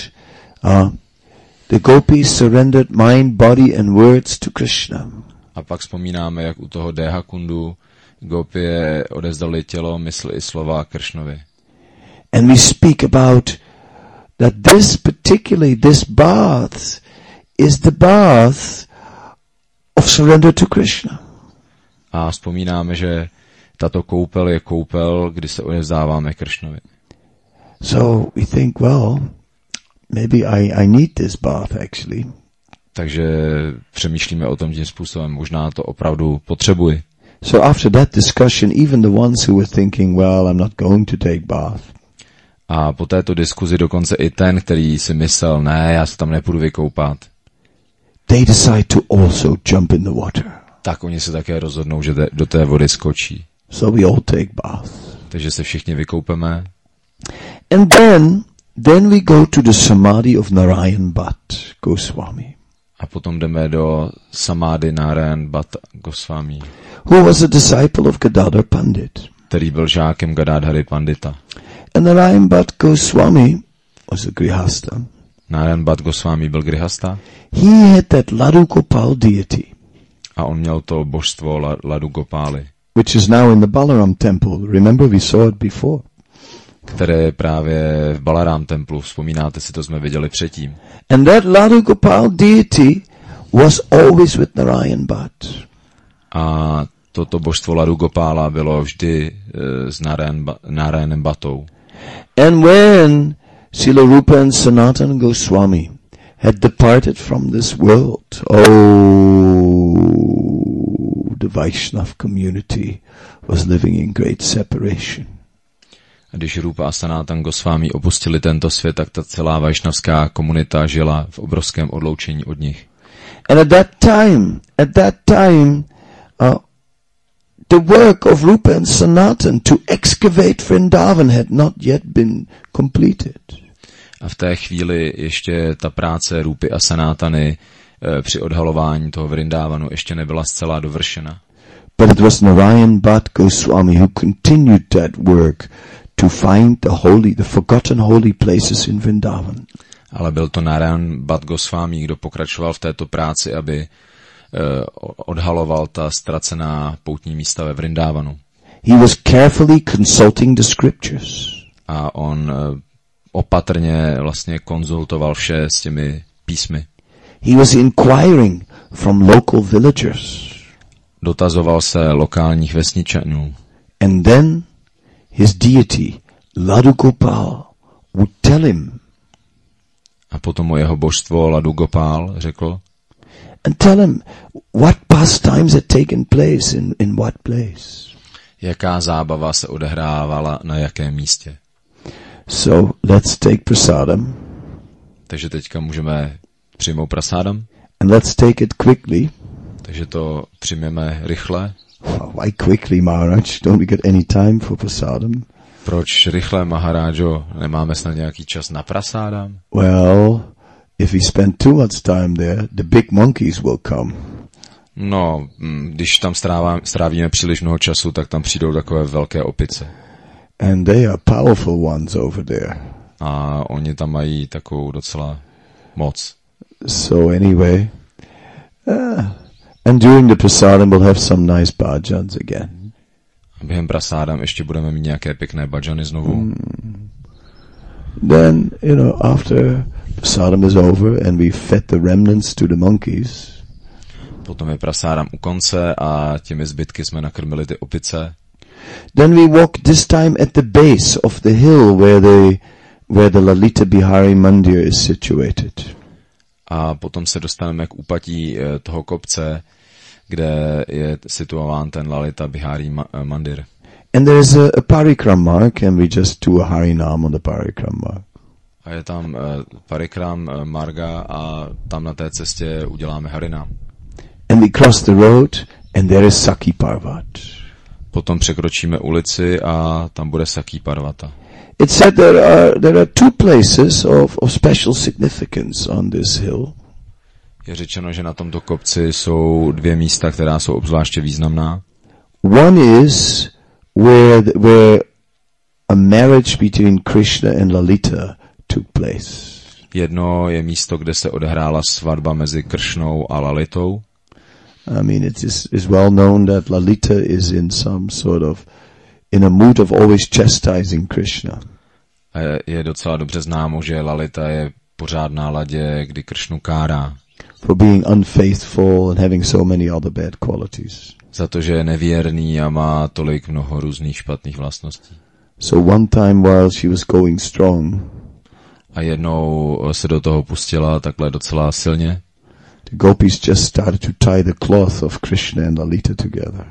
the gopis surrendered mind, body and words to Krishna. A pak vzpomínáme, jak u toho Dehakundu gopie odevzdali tělo, mysl i slova Krishnovi. And we speak about that this bath is the bath of surrender to Krishna. A vzpomínáme, že tato koupel je koupel, kdy se odevzdáváme Krishnovi. So we think, well, maybe I need this bath actually. Takže přemýšlíme o tom tím způsobem, možná to opravdu potřebuji. So after that discussion, even the ones who were thinking, well, I'm not going to take bath. A po této diskuzi dokonce i ten, který si myslel, ne, já se tam nepůjdu vykoupat. They decide to also jump in the water. Tak oni se také rozhodnou, že do té vody skočí. So we all take bath. Takže se všichni vykoupeme. And then we go to the samadhi of Narayan Bhatt Goswami. A potom jdeme do samády Narayan Bhatt Goswami. Who was a disciple of Gadadhar Pandit. Který byl žákem Gadadhary Pandita. And Narayan Bhatt Goswami was a grihasta. Narayan Bhatt Goswami byl grihasta. He had that Ladu Gopal deity. A on měl to božstvo Ladu Gopály. Which is now in the Balaram temple. Remember we saw it before. Které je právě v Balaram templu. Vzpomínáte si, to jsme viděli předtím. And that Ladu Gopal deity was always with Narayan Bhatt. A toto božstvo Ladu Gopála bylo vždy s Narayanem Bhattou. And when Srila Rupa and Sanatana Goswami had departed from this world, the Vaishnava community was living in great separation. A když Rupa a Sanatana Goswami opustili tento svět, tak ta celá vajšnavská komunita žila v obrovském odloučení od nich. And at that time, the work of Rupa and Sanatan to excavate Vrindavan had not yet been completed. A v té chvíli ještě ta práce Rupy a Sanátany při odhalování toho Vrindávanu ještě nebyla zcela dovršena. But it was Narayan Bhatt Goswami who continued that work to find the forgotten holy places in Vrindavan. Ale byl to Narayan Bhatt Goswami, kdo pokračoval v této práci, aby odhaloval ta ztracená poutní místa ve Vrindávanu. He was carefully consulting the scriptures. A on opatrně vlastně konzultoval vše s těmi písmy. He was inquiring from local villagers. Dotazoval se lokálních vesničanů. And then his deity, Ladu Gopal, would tell him. A potom o jeho božstvo Ladu Gopal řekl. And tell him what pastimes had taken place in what place. Jaká zábava se odehrávala na jakém místě. So let's take prasadam. Takže teďka můžeme přijmout prasádam. And let's take it quickly. Takže to přijmeme rychle. Why quickly, Maharaj? Don't we get any time for prasadam? Proč rychle, Maharájo? Nemáme snad nějaký čas na prasádam? Well, if we spend too much time there, the big monkeys will come. No, když tam strávíme příliš mnoho času, tak tam přijdou takové velké opice. And they are powerful ones over there. A oni tam mají takovou docela moc. So anyway, and during the prasadam we'll have some nice bhajans again. A během prasádam ještě budeme mít nějaké pěkné bhajany znovu. Then, after prasadam is over and we fed the remnants to the monkeys. Potom je prasádam u konce a těmi zbytky jsme nakrmili ty opice. Then we walk this time at the base of the hill where the Lalita Bihari Mandir is situated. A potom se dostaneme k úpatí toho kopce, kde je situován ten Lalita Bihari Mandir. And there is a parikram mark and we just do a harinam on the parikram mark. A je tam parikram marga a tam na té cestě uděláme harinam. And we cross the road and there is Sakhi Parvat. Potom překročíme ulici a tam bude Sakhi Parvata. It said there are two places of special significance on this hill. Je řečeno, že na tomto kopci jsou dvě místa, která jsou obzvláště významná. One is where a marriage between Krishna and Lalita took place. Jedno je místo, kde se odehrála svatba mezi Kršnou a Lalitou. I mean, it is well known that Lalita is in a mood of always chastising Krishna. A je docela dobře známo, že Lalita je pořád na ladě, kdy Kršnu kárá. For being unfaithful and having so many other bad qualities. Za to, že je nevěrný a má tolik mnoho různých špatných vlastností. So one time while she was going strong, a jednou se do toho pustila takhle docela silně, the gopis just started to tie the cloth of Krishna and Lalita together.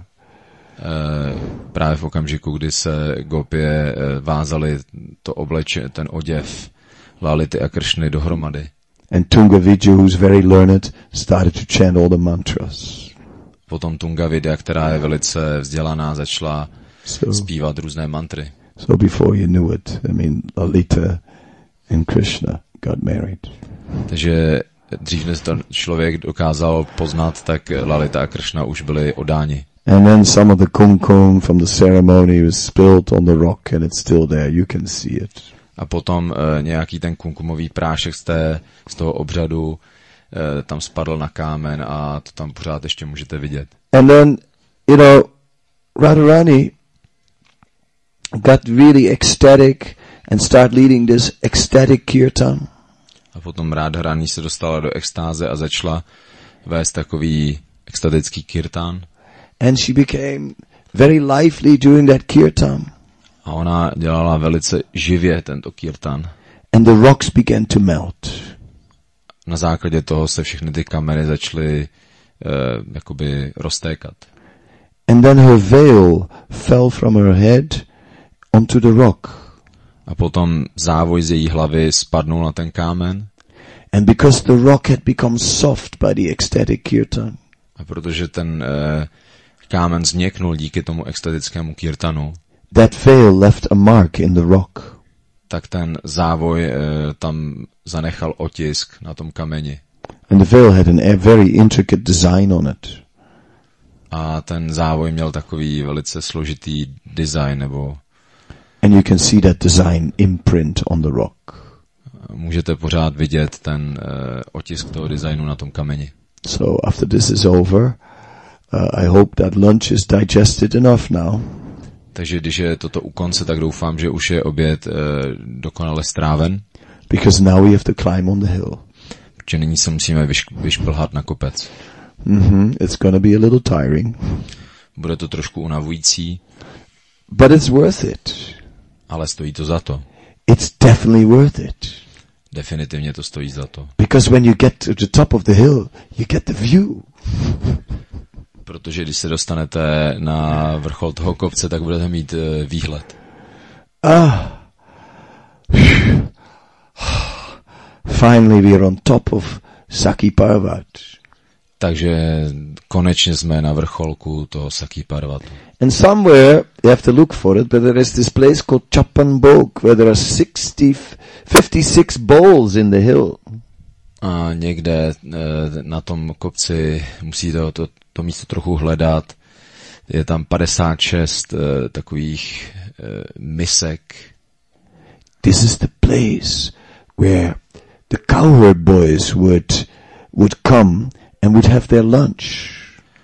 Právě v okamžiku, kdy se gopie vázali ten oděv Lality a Kršny dohromady. And Tunga Vidya, who's very learned, started to chant all the mantras. Potom Tunga Vidya, která je velice vzdělaná, začala zpívat různé mantry. So before you knew it, Lalita and Krishna got married. Takže dřív než to člověk dokázal poznat, tak Lalita a Kršna už byli oddáni. And then some of the kumkum from the ceremony was spilled on the rock and it's still there. You can see it. A potom nějaký ten kumkumový prášek z toho obřadu tam spadl na kámen a to tam pořád ještě můžete vidět. And then, Radharani got really ecstatic and started leading this ecstatic kirtan. A potom Radharani se dostala do extáze a začala vést takový extatický kirtan. And she became very lively during that kirtan. A ona dělala velice živě tento kirtan. And the rocks began to melt. Na základě toho se všechny ty kameny začaly jakoby roztékat. And then her veil fell from her head onto the rock. A potom závoj z její hlavy spadnul na ten kámen. And because the rock had become soft by the ecstatic kirtan. A protože kámen změknul díky tomu extatickému kirtanu, that veil left a mark in the rock. Tak ten závoj tam zanechal otisk na tom kameni. And the veil had a very intricate design on it. A ten závoj měl takový velice složitý design, nebo... And you can see that design imprint on the rock. Můžete pořád vidět ten otisk toho designu na tom kameni. So after this is over, I hope that lunch is digested enough now. Takže když je toto u konce, tak doufám, že už je oběd dokonale stráven. Because now we have to climb on the hill. Protože nyní se musíme vyšplhat na kopec. It's going to be a little tiring. Bude to trošku unavující. But it's worth it. Ale stojí to za to. It's definitely worth it. Definitivně to stojí za to. Because when you get to the top of the hill, you get the view. Protože když se dostanete na vrchol toho kopce, tak budete mít výhled. Finally we are on top of Sakhi Parvat. Takže konečně jsme na vrcholku toho Sakhi Parvatu. And somewhere, you have to look for it, but there is this place called Chappan Bhog, where there are 56 bowls in the hill. A někde na tom kopci musíte to místo trochu hledat. Je tam 56 takových misek. This is the place where the cowherd boys would come and would have their lunch.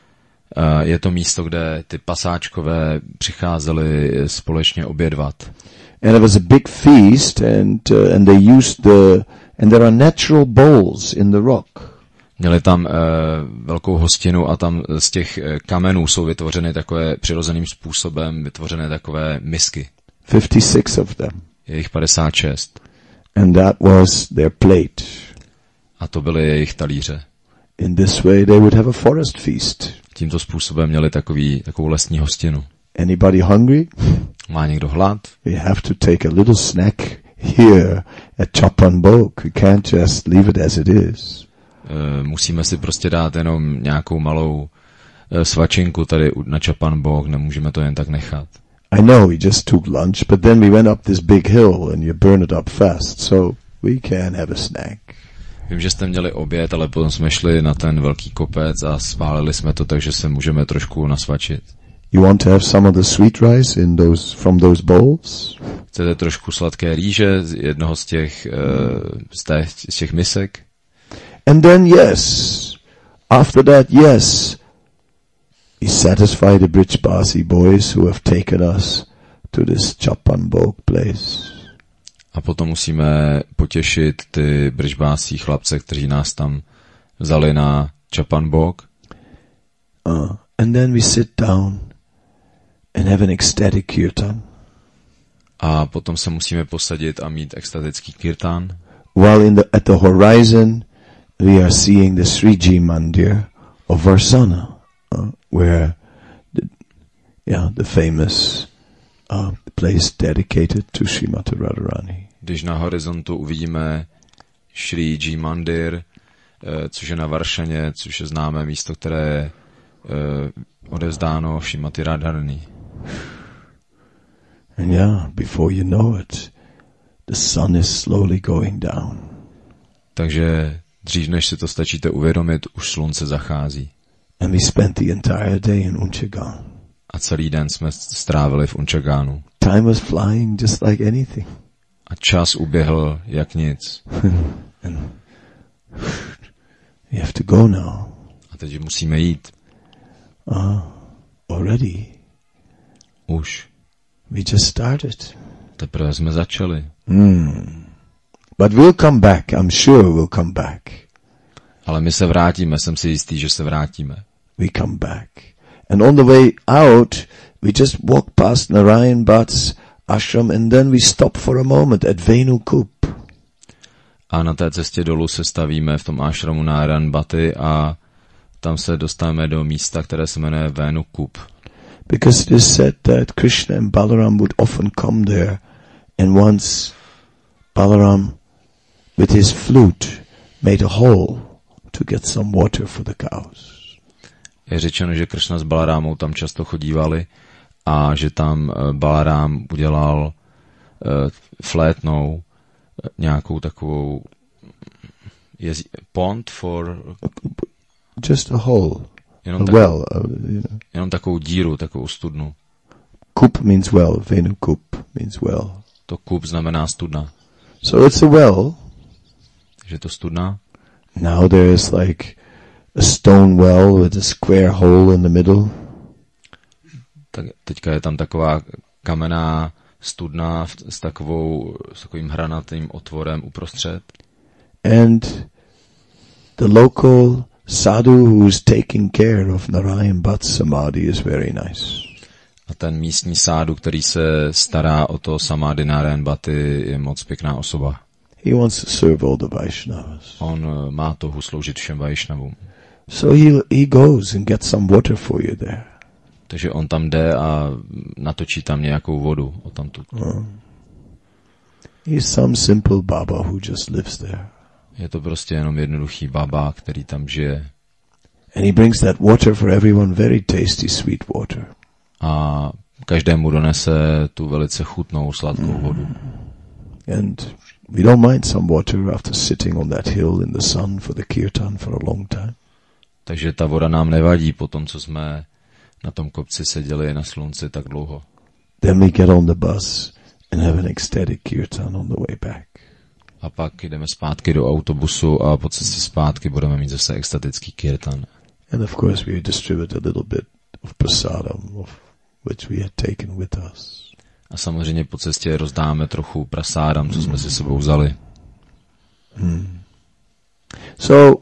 Je to místo, kde ty pasáčkové přicházeli společně obědvat. And it was a big feast, and they used and there are natural bowls in the rock. Měli tam velkou hostinu a tam z těch kamenů jsou vytvořeny takové přirozeným způsobem vytvořené takové misky. 56 of them. Je jich 56. And that was their plate. A to byly jejich talíře. In this way they would have a forest feast. Tímto způsobem měli takovou lesní hostinu. Anybody hungry? Má někdo hlad? We have to take a little snack here at Chappan Bhog. We can't just leave it as it is. Musíme si prostě dát jenom nějakou malou svačinku tady na Chappan Bhog, nemůžeme to jen tak nechat. I know we just took lunch, but then we went up this big hill and you burn it up fast, so we can have a snack. Vím, že jste měli oběd, ale potom jsme šli na ten velký kopec a spálili jsme to, takže se můžeme trošku nasvačit. You want to have some of the sweet rice from those bowls? Chcete trošku sladké rýže z jednoho z těch misek? And then yes, after that yes, we satisfy the Brijbasi boys who have taken us to this Chappan Bhog place. A potom musíme potěšit ty Brijbasi chlapce, kteří nás tam vzali na Chappan Bhog. And then we sit down and have an ecstatic kirtan. A potom se musíme posadit a mít extatický kirtan. While at the horizon we are seeing the Sriji Mandir of Varsana, where the famous place dedicated to Srimati Radharani. Když na horizontu uvidíme Sriji Mandir, což je na Varšaně, což je známé místo, které je odevzdáno Srimati Radharani. And before you know it, the sun is slowly going down. Takže dřív, než si to stačíte uvědomit, už slunce zachází. And we spent the entire day in Unchagan. A celý den jsme strávili v Unchaganu. Time was flying just like anything. A čas uběhl jak nic. And we have to go now. A teď musíme jít. Already. Už. We just started. Teprve jsme začali. But we'll come back. I'm sure we'll come back. Ale my se vrátíme, jsem si jistý, že se vrátíme. We come back. And on the way out, we just walk past Narayan Bhatt's ashram and then we stop for a moment at Venukup. A na té cestě dolů se stavíme v tom ashramu Narayan Bhatty a tam se dostaneme do místa, které se jmenuje Venukup. Because it is said that Krishna and Balaram would often come there, and once Balaram with his flute made a hole to get some water for the cows. Je řečeno, že Kršna s Balarámou tam často chodívali a že tam Balarám udělal flétnou nějakou takovou pond for... Just a hole. Well. Jenom takovou díru, takovou studnu. Kup means well. Venu kup means well. To kup znamená studna. So it's a well. Takže to studna. Now there is like a stone well with a square hole in the middle. Tak teďka je tam taková kamenná studna s takovým hranatým otvorem uprostřed. And the local sadhu who is taking care of Narayan Bhatt Samadhi is very nice. A ten místní sádu, který se stará o to samády Narayan Bhatty, je moc pěkná osoba. He wants to serve all the Vaishnavas. On má touhu sloužit všem Vaishnavům. So he goes and gets some water for you there. Takže on tam jde a natočí tam nějakou vodu odtamtud. He's some simple Baba who just lives there. Je to prostě jenom jednoduchý baba, který tam žije. And he brings that water for everyone, very tasty sweet water. A každému donese tu velice chutnou sladkou vodu. And we don't mind some water after sitting on that hill in the sun for the kirtan for a long time. Takže ta voda nám nevadí po tom, co jsme na tom kopci seděli na slunci tak dlouho. Then we get on the bus and have an ecstatic kirtan on the way back. A pak jdeme zpátky do autobusu a po cestě zpátky budeme mít zase extatický kirtan. And of course we distribute a little bit of prasadam of which we had taken with us. A samozřejmě po cestě rozdáme trochu prasádam, co jsme si sebou vzali. So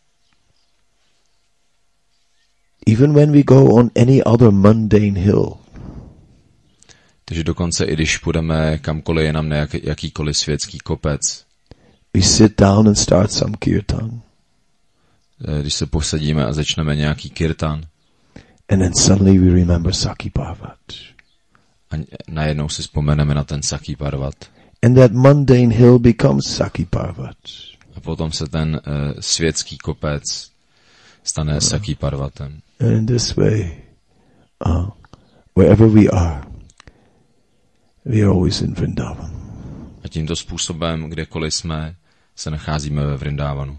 even when we go on any other mundane hill, takže dokonce i když půjdeme kamkoliv jenom na jakýkoliv světský kopec, we sit down and start some kirtan. Když se posadíme a začneme nějaký kirtan, and then suddenly we remember Saki Parvat. A najednou si vzpomeneme na ten Saki Parvat. And that mundane hill becomes Saki Parvat. A potom se ten světský kopec stane Saki Parvatem. And in this way, wherever we are always in Vrindavan. A tímto způsobem, kdekoliv jsme, se nacházíme ve Vrindavanu.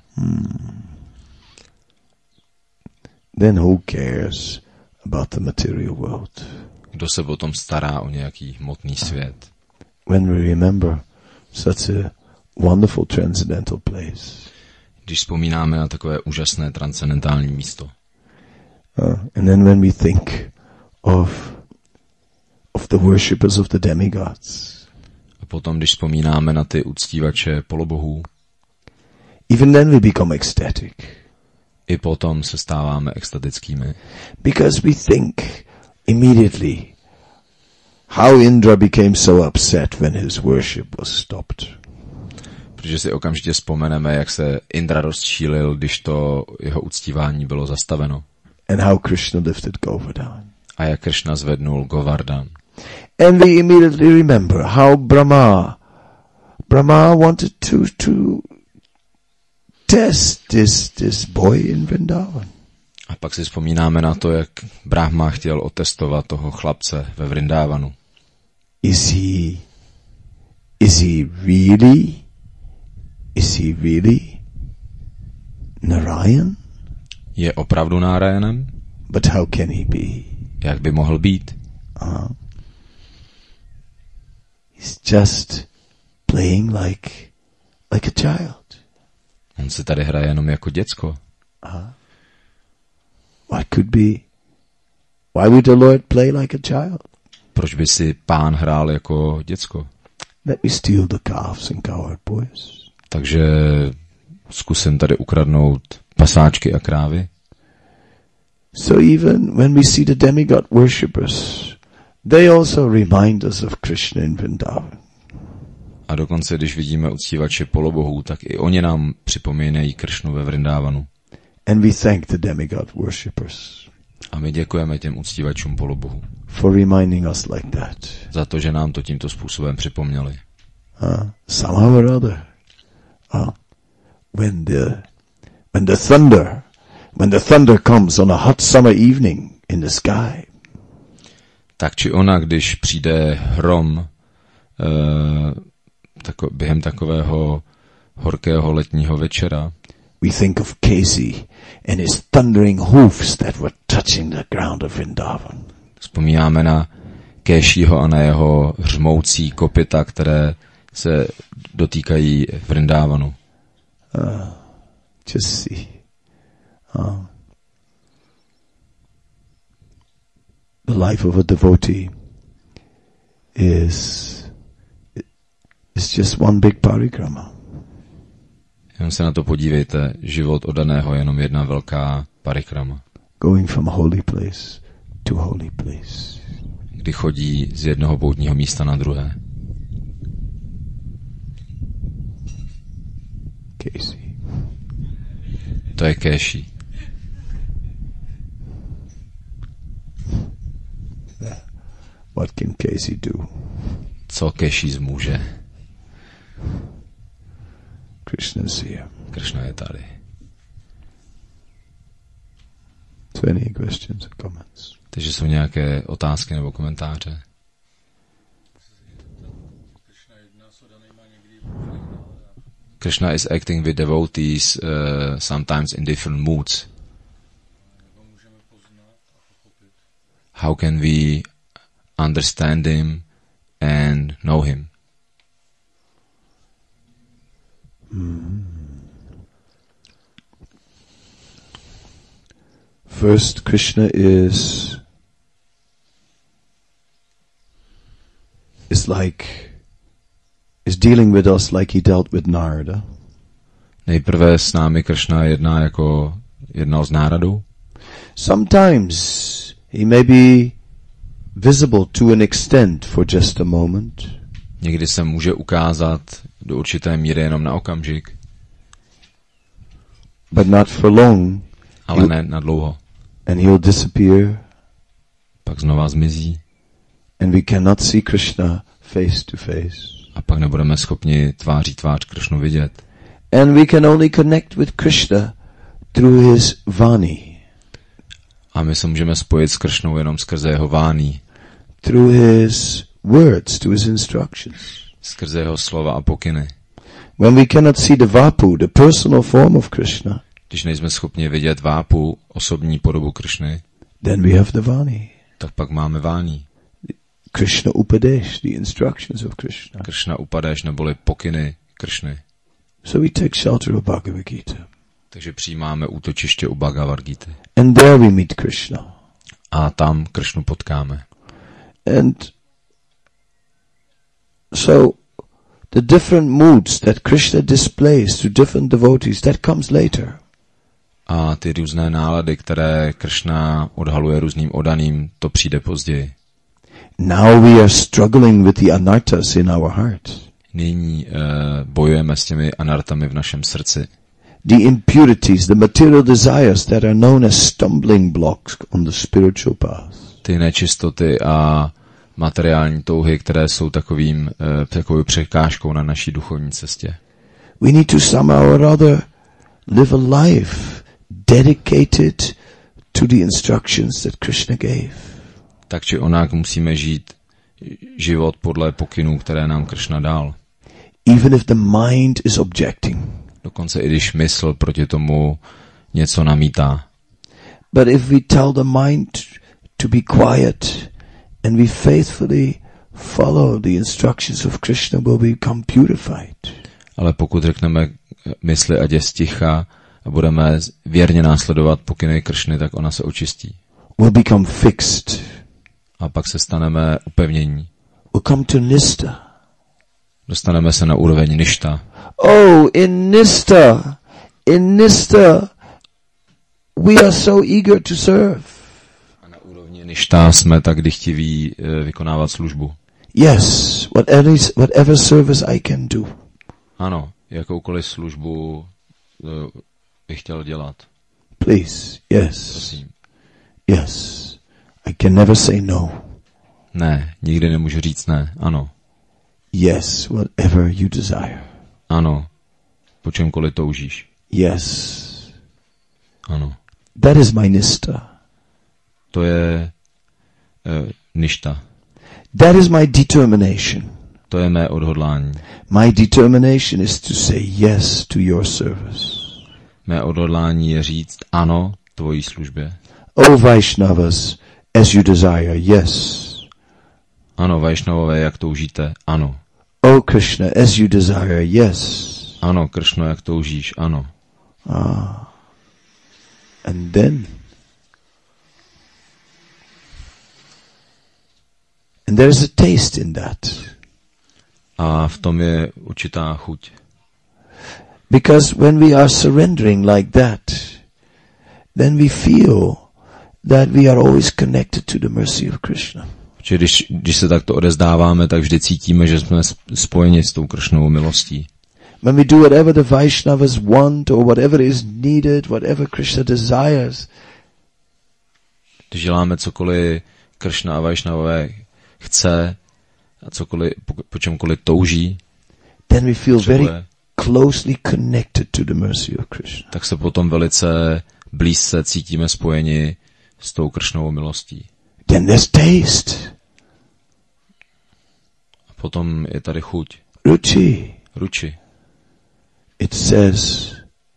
Then who cares about the material world? Kdo se potom stará o nějaký hmotný svět? When we remember such a wonderful transcendental place. Když vzpomínáme na takové úžasné transcendentální místo. And then when we think of the worshippers of the demigods. A potom, když vzpomínáme na ty uctívače polobohů. Even then we become ecstatic. I potom se stáváme extatickými. Because we think immediately how Indra became so upset when his worship was stopped. Protože si okamžitě vzpomeneme, jak se Indra rozčílil, když to jeho uctívání bylo zastaveno. And how Krishna lifted Govardhan. A jak Krishna zvednul Govardhan. And we immediately remember how Brahma wanted to test this boy in Vrindavan. A pak si vzpomínáme na to, jak Brahma chtěl otestovat toho chlapce ve Vrindavanu. Is he really Narayan? Je opravdu Narayanem? But how can he be? Jak by mohl být? He's just playing like a child. On se tady hraje jenom jako děcko. Why would the Lord play like a child? Proč by si Pán hrál jako děcko? Let me steal the calves and cowherd boys. Takže zkusím tady ukradnout pasáčky a krávy. So even when we see the demigod worshippers, they also remind us of Krishna in Vrindavan. A dokonce, když vidíme uctívače polobohů, tak i oni nám připomínají Kršnu ve Vrindavanu. And we thank the demigod worshippers. A my děkujeme těm uctívačům polobohů. For reminding us like that. Za to, že nám to tímto způsobem připomněli. Somehow or other. When the thunder When the thunder comes on a hot summer evening in the sky. Tak či ona, když přijde hrom během takového horkého letního večera, we think of Casey and his thundering hoofs that were touching the ground of Vrindavan. Vzpomínáme na Kéšího a na jeho hřmoucí kopyta, které se dotýkají Vrindávanu. Just see. The life of a devotee is just one big parikrama. Jenom se na to podívejte, život oddaného je jenom jedna velká parikrama. Going from holy place to holy place. Kdy chodí z jednoho poutního místa na druhé. Casey. To je Kéší. What can Casey do? Co Kéší zmůže? Krishna is here. Krishna je tady. So any questions or comments? Takže jsou nějaké otázky nebo komentáře? Krishna is acting with devotees sometimes in different moods. How can we understand him and know him? First, Krishna is dealing with us like he dealt with Narada. Nejprve s námi Krishna jednal s Náradou. Sometimes he may be visible to an extent for just a moment. Někdy se může ukázat do určité míry jenom na okamžik. But not for long. Ale ne na dlouho. And he'll disappear. Pak znova zmizí. And we cannot see Krishna face to face. A pak nebudeme schopni tváří tvář Krishnu vidět. And we can only connect with Krishna through his Vani. A my se můžeme spojit s Krishnou jenom skrze jeho Vání. Through his words, through his instructions. Skrze jeho slova a pokyny. When we cannot see the Vapu, the personal form of Krishna, když nejsme schopni vidět Vápu, osobní podobu Krishny, then we have the Vani. Tak pak máme Vání. Krishna Upadesh, the instructions of Krishna. Krishna Upadesh neboli pokyny Krishny. So we take shelter of Bhagavad Gita. Takže přijímáme útočiště u Bhagavad Gita. And there we meet Krishna. A tam Krishnu potkáme. And so the different moods that Krishna displays to different devotees, that comes later. A ty různé nálady, které Krishna odhaluje různým oddaným, to přijde později. Now we are struggling with the anarthas in our heart. Nyní bojujeme s těmi anartami v našem srdci. The impurities, the material desires that are known as stumbling blocks on the spiritual path. Ty nečistoty a materiální touhy, které jsou takovou překážkou na naší duchovní cestě. We need to somehow or other live a life dedicated to the instructions that Krishna gave. Tak či onak musíme žít život podle pokynů, které nám Krishna dal. Even if the mind is objecting. Dokonce i když mysl proti tomu něco namítá. But if we tell the mind to be quiet and we faithfully follow the instructions of Krishna, will become purified. Ale pokud řekneme mysli, ať je sticha a budeme věrně následovat pokyny Krishny, tak ona se očistí. Will become fixed. A pak se staneme upevnění. Will come to nista. Dostaneme se na úroveň ništa. Oh, in nista, we are so eager to serve. A na úrovni ništa jsme tak dychtiví vykonávat službu. Yes, whatever service I can do. Ano, jakoukoliv službu bych chtěl dělat. Please, yes. Prosím. Yes, I can never say no. Ne, nikdy nemůžu říct ne, ano. Yes, whatever you desire. Ano, po čemkoliv toužíš. Yes. Ano. That is my nista. To je ništa. That is my determination. To je mé odhodlání. My determination is to say yes to your service. Mé odhodlání je říct ano tvojí službě. O Vaishnavas, as you desire, yes. Ano, Vaishnavové, jak toužíte, ano. O Krishna, as you desire, yes. Ano, Krishno, jak toužíš, ano. And then there's a taste in that. A v tom je určitá chuť. Because when we are surrendering like that, then we feel that we are always connected to the mercy of Krishna. Když se takto odezdáváme, tak vždy cítíme, že jsme spojeni s tou Kršnovou milostí. When we do whatever the Vaishnavas want or whatever is needed, whatever Krishna desires. Když děláme cokoliv Kršna a Vaishnavové chce a cokoliv, po čemkoliv touží, then we feel very closely connected to the mercy of Krishna. Tak se potom velice blízce cítíme spojeni s tou Kršnovou milostí. Then there's taste. A potom je tady chuť. Ruchi. Ruchi. It says,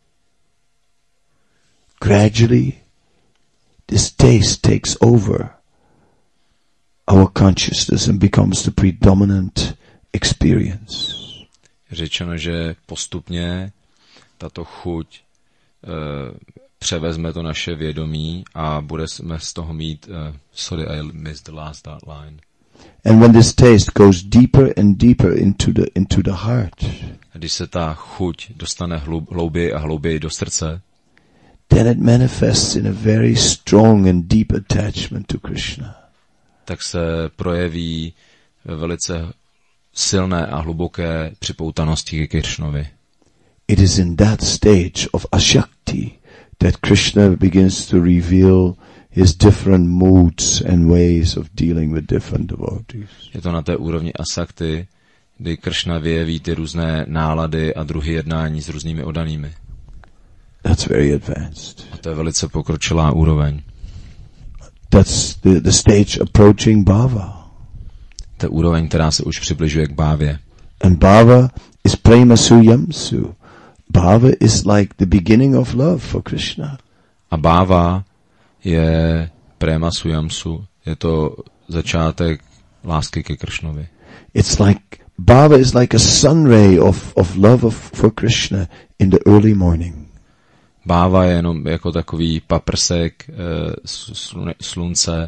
gradually, this taste takes over our consciousness and becomes the predominant experience. Řečeno, že postupně tato chuť převezme to naše vědomí a budeme z toho mít sorry, I missed the last line. And when this taste goes deeper and deeper into the heart, když se ta chuť dostane hlouběji a hlouběji do srdce, then it manifests in a very strong and deep attachment to Krishna. Tak se projeví velice silné a hluboké připoutanosti ke Krishnovi. It is in that stage of Ashakti that Krishna begins to reveal his different moods and ways of dealing with different devotees. Je to na té úrovni Asakti, kdy Krishna vyjeví ty různé nálady a druhy jednání s různými oddanými. That's very advanced. A to je velice pokročilá úroveň. That's the stage approaching bhava. To je úroveň, která se už přibližuje k bhávě. And bhava is prema suyamsu. Bhava is like the beginning of love for Krishna. A bhava je prema suyamsu. Je to začátek lásky ke Krishnovi. It's like bhava is like a sun ray of love for Krishna in the early morning. Bhava je jenom jako takový paprsek slunce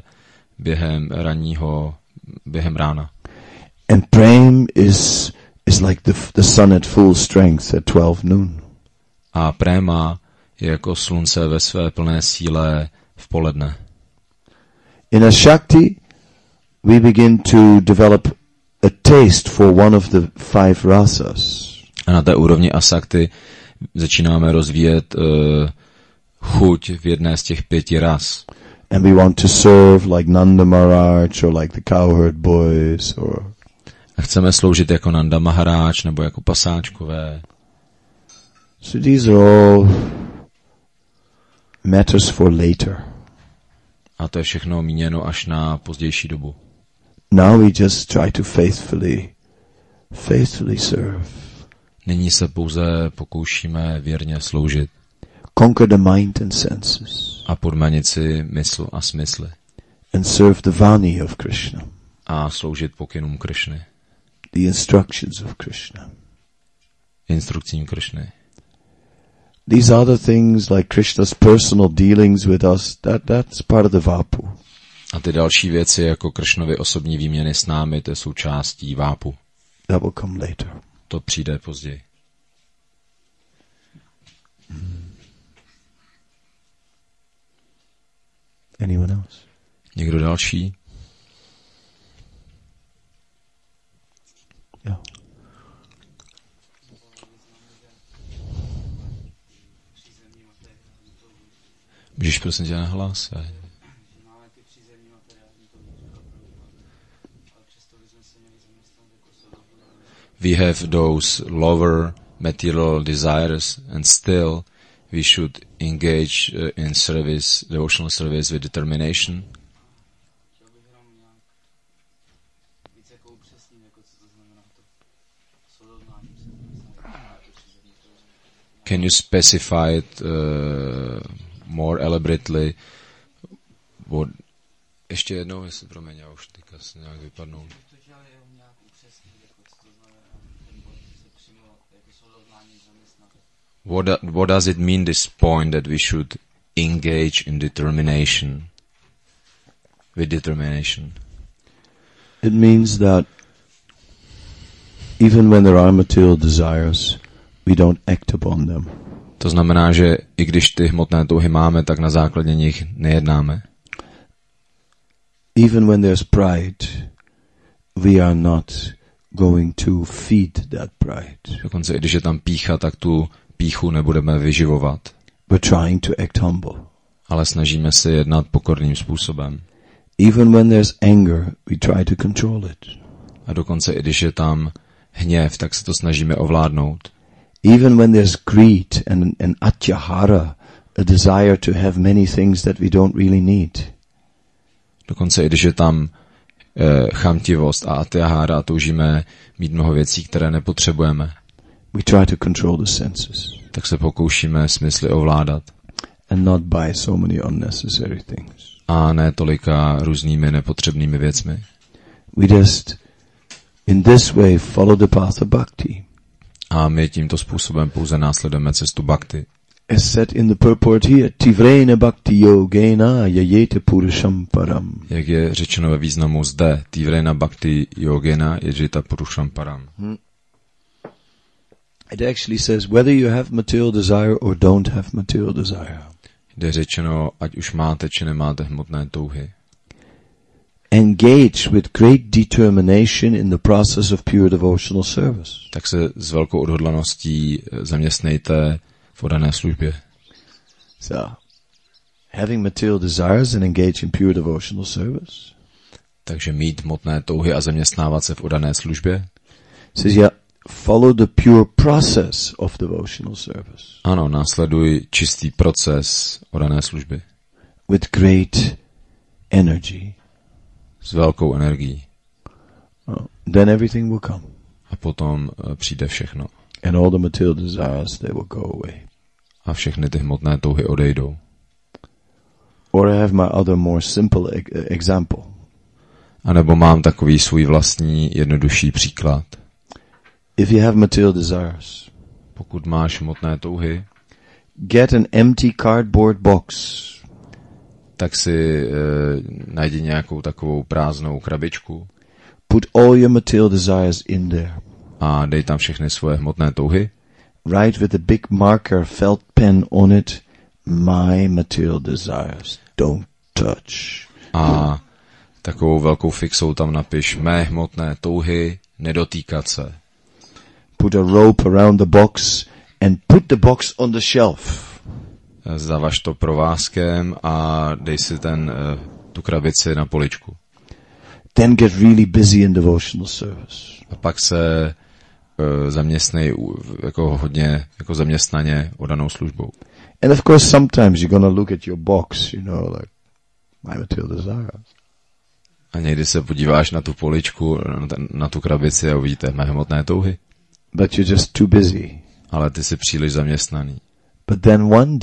během rána. And prem is like the sun at full strength at 12 noon. A prema je jako slunce ve své plné síle v poledne. In Ashakti, we begin to develop a taste for one of the 5 rasas. A na té úrovni Asakti začínáme rozvíjet chuť v jedné z těch 5 ras. And we want to serve like Nanda Maharaj or like the cowherd boys or... A chceme sloužit jako Nanda Maharaj nebo jako pasáčkové. So these are all matters for later. A to je všechno míněno až na pozdější dobu. Now we just try to faithfully serve. Nyní se pouze pokoušíme věrně sloužit. Conquer the mind and senses. A podmanit si mysl a smysly. And serve the vani of Krishna. A sloužit pokynům Krishny. The instructions of Krishna. Instrukcím Krishny. These other things like Krishna's personal dealings with us, that's part of the vapu. A ty další věci jako Krishnovy osobní výměny s námi, to je součástí vápu. That will come later. To přijde později. Anyone else? Někdo další? Yeah. Můžeš prosím tě na hlas? We have those lower material desires and still we should engage in service, devotional service with determination. Can you specify it more elaborately? What, ještě jednou, jestli promiň, já už teďka se nějak vypadnul. What does it mean, this point that we should engage in determination? With determination. It means that even when there are material desires, we don't act upon them. To znamená, že i když ty hmotné touhy máme, tak na základě nich nejednáme. Even when there's pride, we are not going to feed that pride. Dokonce i když je tam pýcha, tak tu pýchu nebudeme vyživovat. We're trying to act humble. Ale snažíme se jednat pokorným způsobem. Even when there's anger, we try to control it. A dokonce i když je tam hněv, tak se to snažíme ovládnout. Even when there's greed and atyahara, a desire to have many things that we don't really need. Dokonce i když je tam chamtivost a atyahara, toužíme mít mnoho věcí, které nepotřebujeme. We try to control the senses. Tak se pokoušíme smysly ovládat. And not buy so many unnecessary things. A ne tolika různými nepotřebnými věcmi. We just, in this way, follow the path of bhakti. A my tímto způsobem pouze následujeme cestu bhakti. As said in the purport here, tivrena bhakti yogena yayete purusham param. Jak je řečeno ve významu zde, tivrena bhakti yogena yayete purusham param. It actually says whether you have material desire or don't have material desire. Jde řečeno, ať už máte či nemáte hmotné touhy. Engage with great determination in the process of pure devotional service. Tak se s velkou odhodlaností zaměstnejte v oddané službě. So, having material desires and engage in pure devotional service. Takže mít hmotné touhy a zaměstnávat se v oddané službě. Says yeah, follow the pure process of devotional service. Ano, následuj čistý proces oddané služby. With great energy. S velkou energií. Then everything will come. A potom přijde všechno. And all the material desires, they will go away. A všechny ty hmotné touhy odejdou. Or I have my other more simple example. A nebo mám takový svůj vlastní jednodušší příklad. If you have material desires, pokud máš hmotné touhy, get an empty cardboard box. Tak si najdi nějakou takovou prázdnou krabičku. Put all your material desires in there. A dej tam všechny svoje hmotné touhy. Write with a big marker, felt pen on it, my material desires, don't touch. A takovou velkou fixou tam napiš mé hmotné touhy, nedotýkat se. Put a rope around the box and put the box on the shelf. Zavaž to provázkem a dej si tu krabici na poličku. Then get really busy in devotional service. A pak se zaměstnej jako hodně jako zaměstnaně oddanou službou. And of course sometimes you're gonna look at your box, you know, like my material desires. A někdy se podíváš na tu poličku, na tu krabici a uvidíte mé hmotné touhy. But you're just too busy. Ale ty jsi příliš zaměstnaný. But then one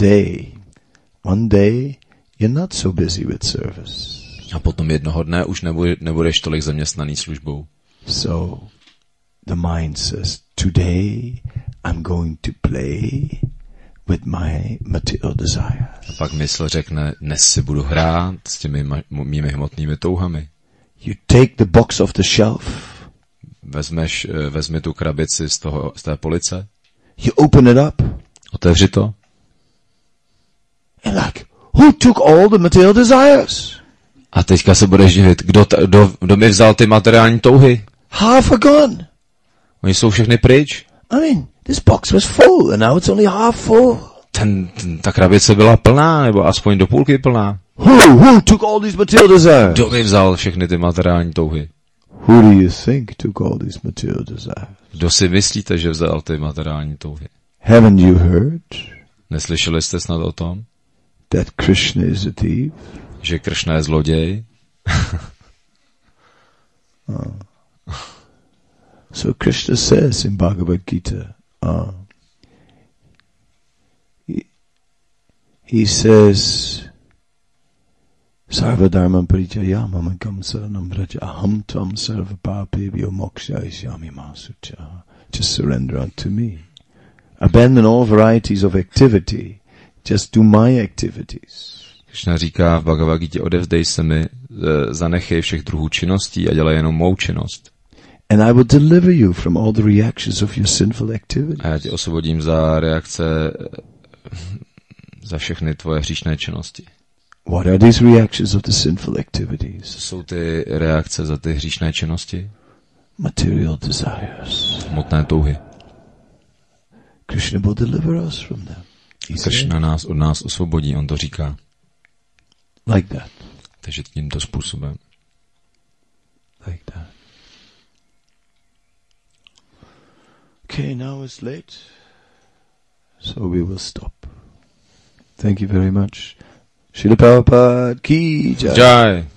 day, you're not so busy with service. A potom jednoho dne už nebudeš tolik zaměstnaný službou. So, the mind says, today I'm going to play with my material desires. A pak mysl řekne, dnes si budu hrát s těmi mými hmotnými touhami. You take the box off the shelf. Vezmi tu krabici z té police. You open it up. Otevři to. And like, who took all the material desires? A teďka se budeš divit, kdo mi vzal ty materiální touhy? Half are gone. Oni jsou všechny pryč. I mean, this box was full and now it's only half full. Ta krabice byla plná, nebo aspoň do půlky plná. Who took all these material desires? Kdo mi vzal všechny ty materiální touhy? Who do you think took all these material desires? Kdo si myslíte, že vzal ty materiální touhy? Haven't you heard? Neslyšeli jste snad o tom? That Krishna is a thief? Že Kršna je zloděj? So Krishna says in Bhagavad Gita, he says, Sarva dharma parijaya mamakam saranam vraja aham tam sarva papebhyo mokshayashyami ma sucha. Just surrender unto me. Abandon all varieties of activity. Just do my activities. Krishna říká v Bhagavad Gita, odevzdej se mi, zanechej všech druhů činností a dělej jenom mou činnost. And I will deliver you from all the reactions of your sinful activities. A já tě osvobodím za reakce, za všechny tvoje hříšné činnosti. What are these reactions of the sinful activities? Co jsou ty reakce za ty hříšné činnosti? Material desires. Hmotné touhy. Krishna will deliver us from them. Krishna nás od nás osvobodí, on to říká. Like that. Takže tímto způsobem. Like that. Okay, now it's late, so we will stop. Thank you very much. Srila Prabhupada ki jai. Jai.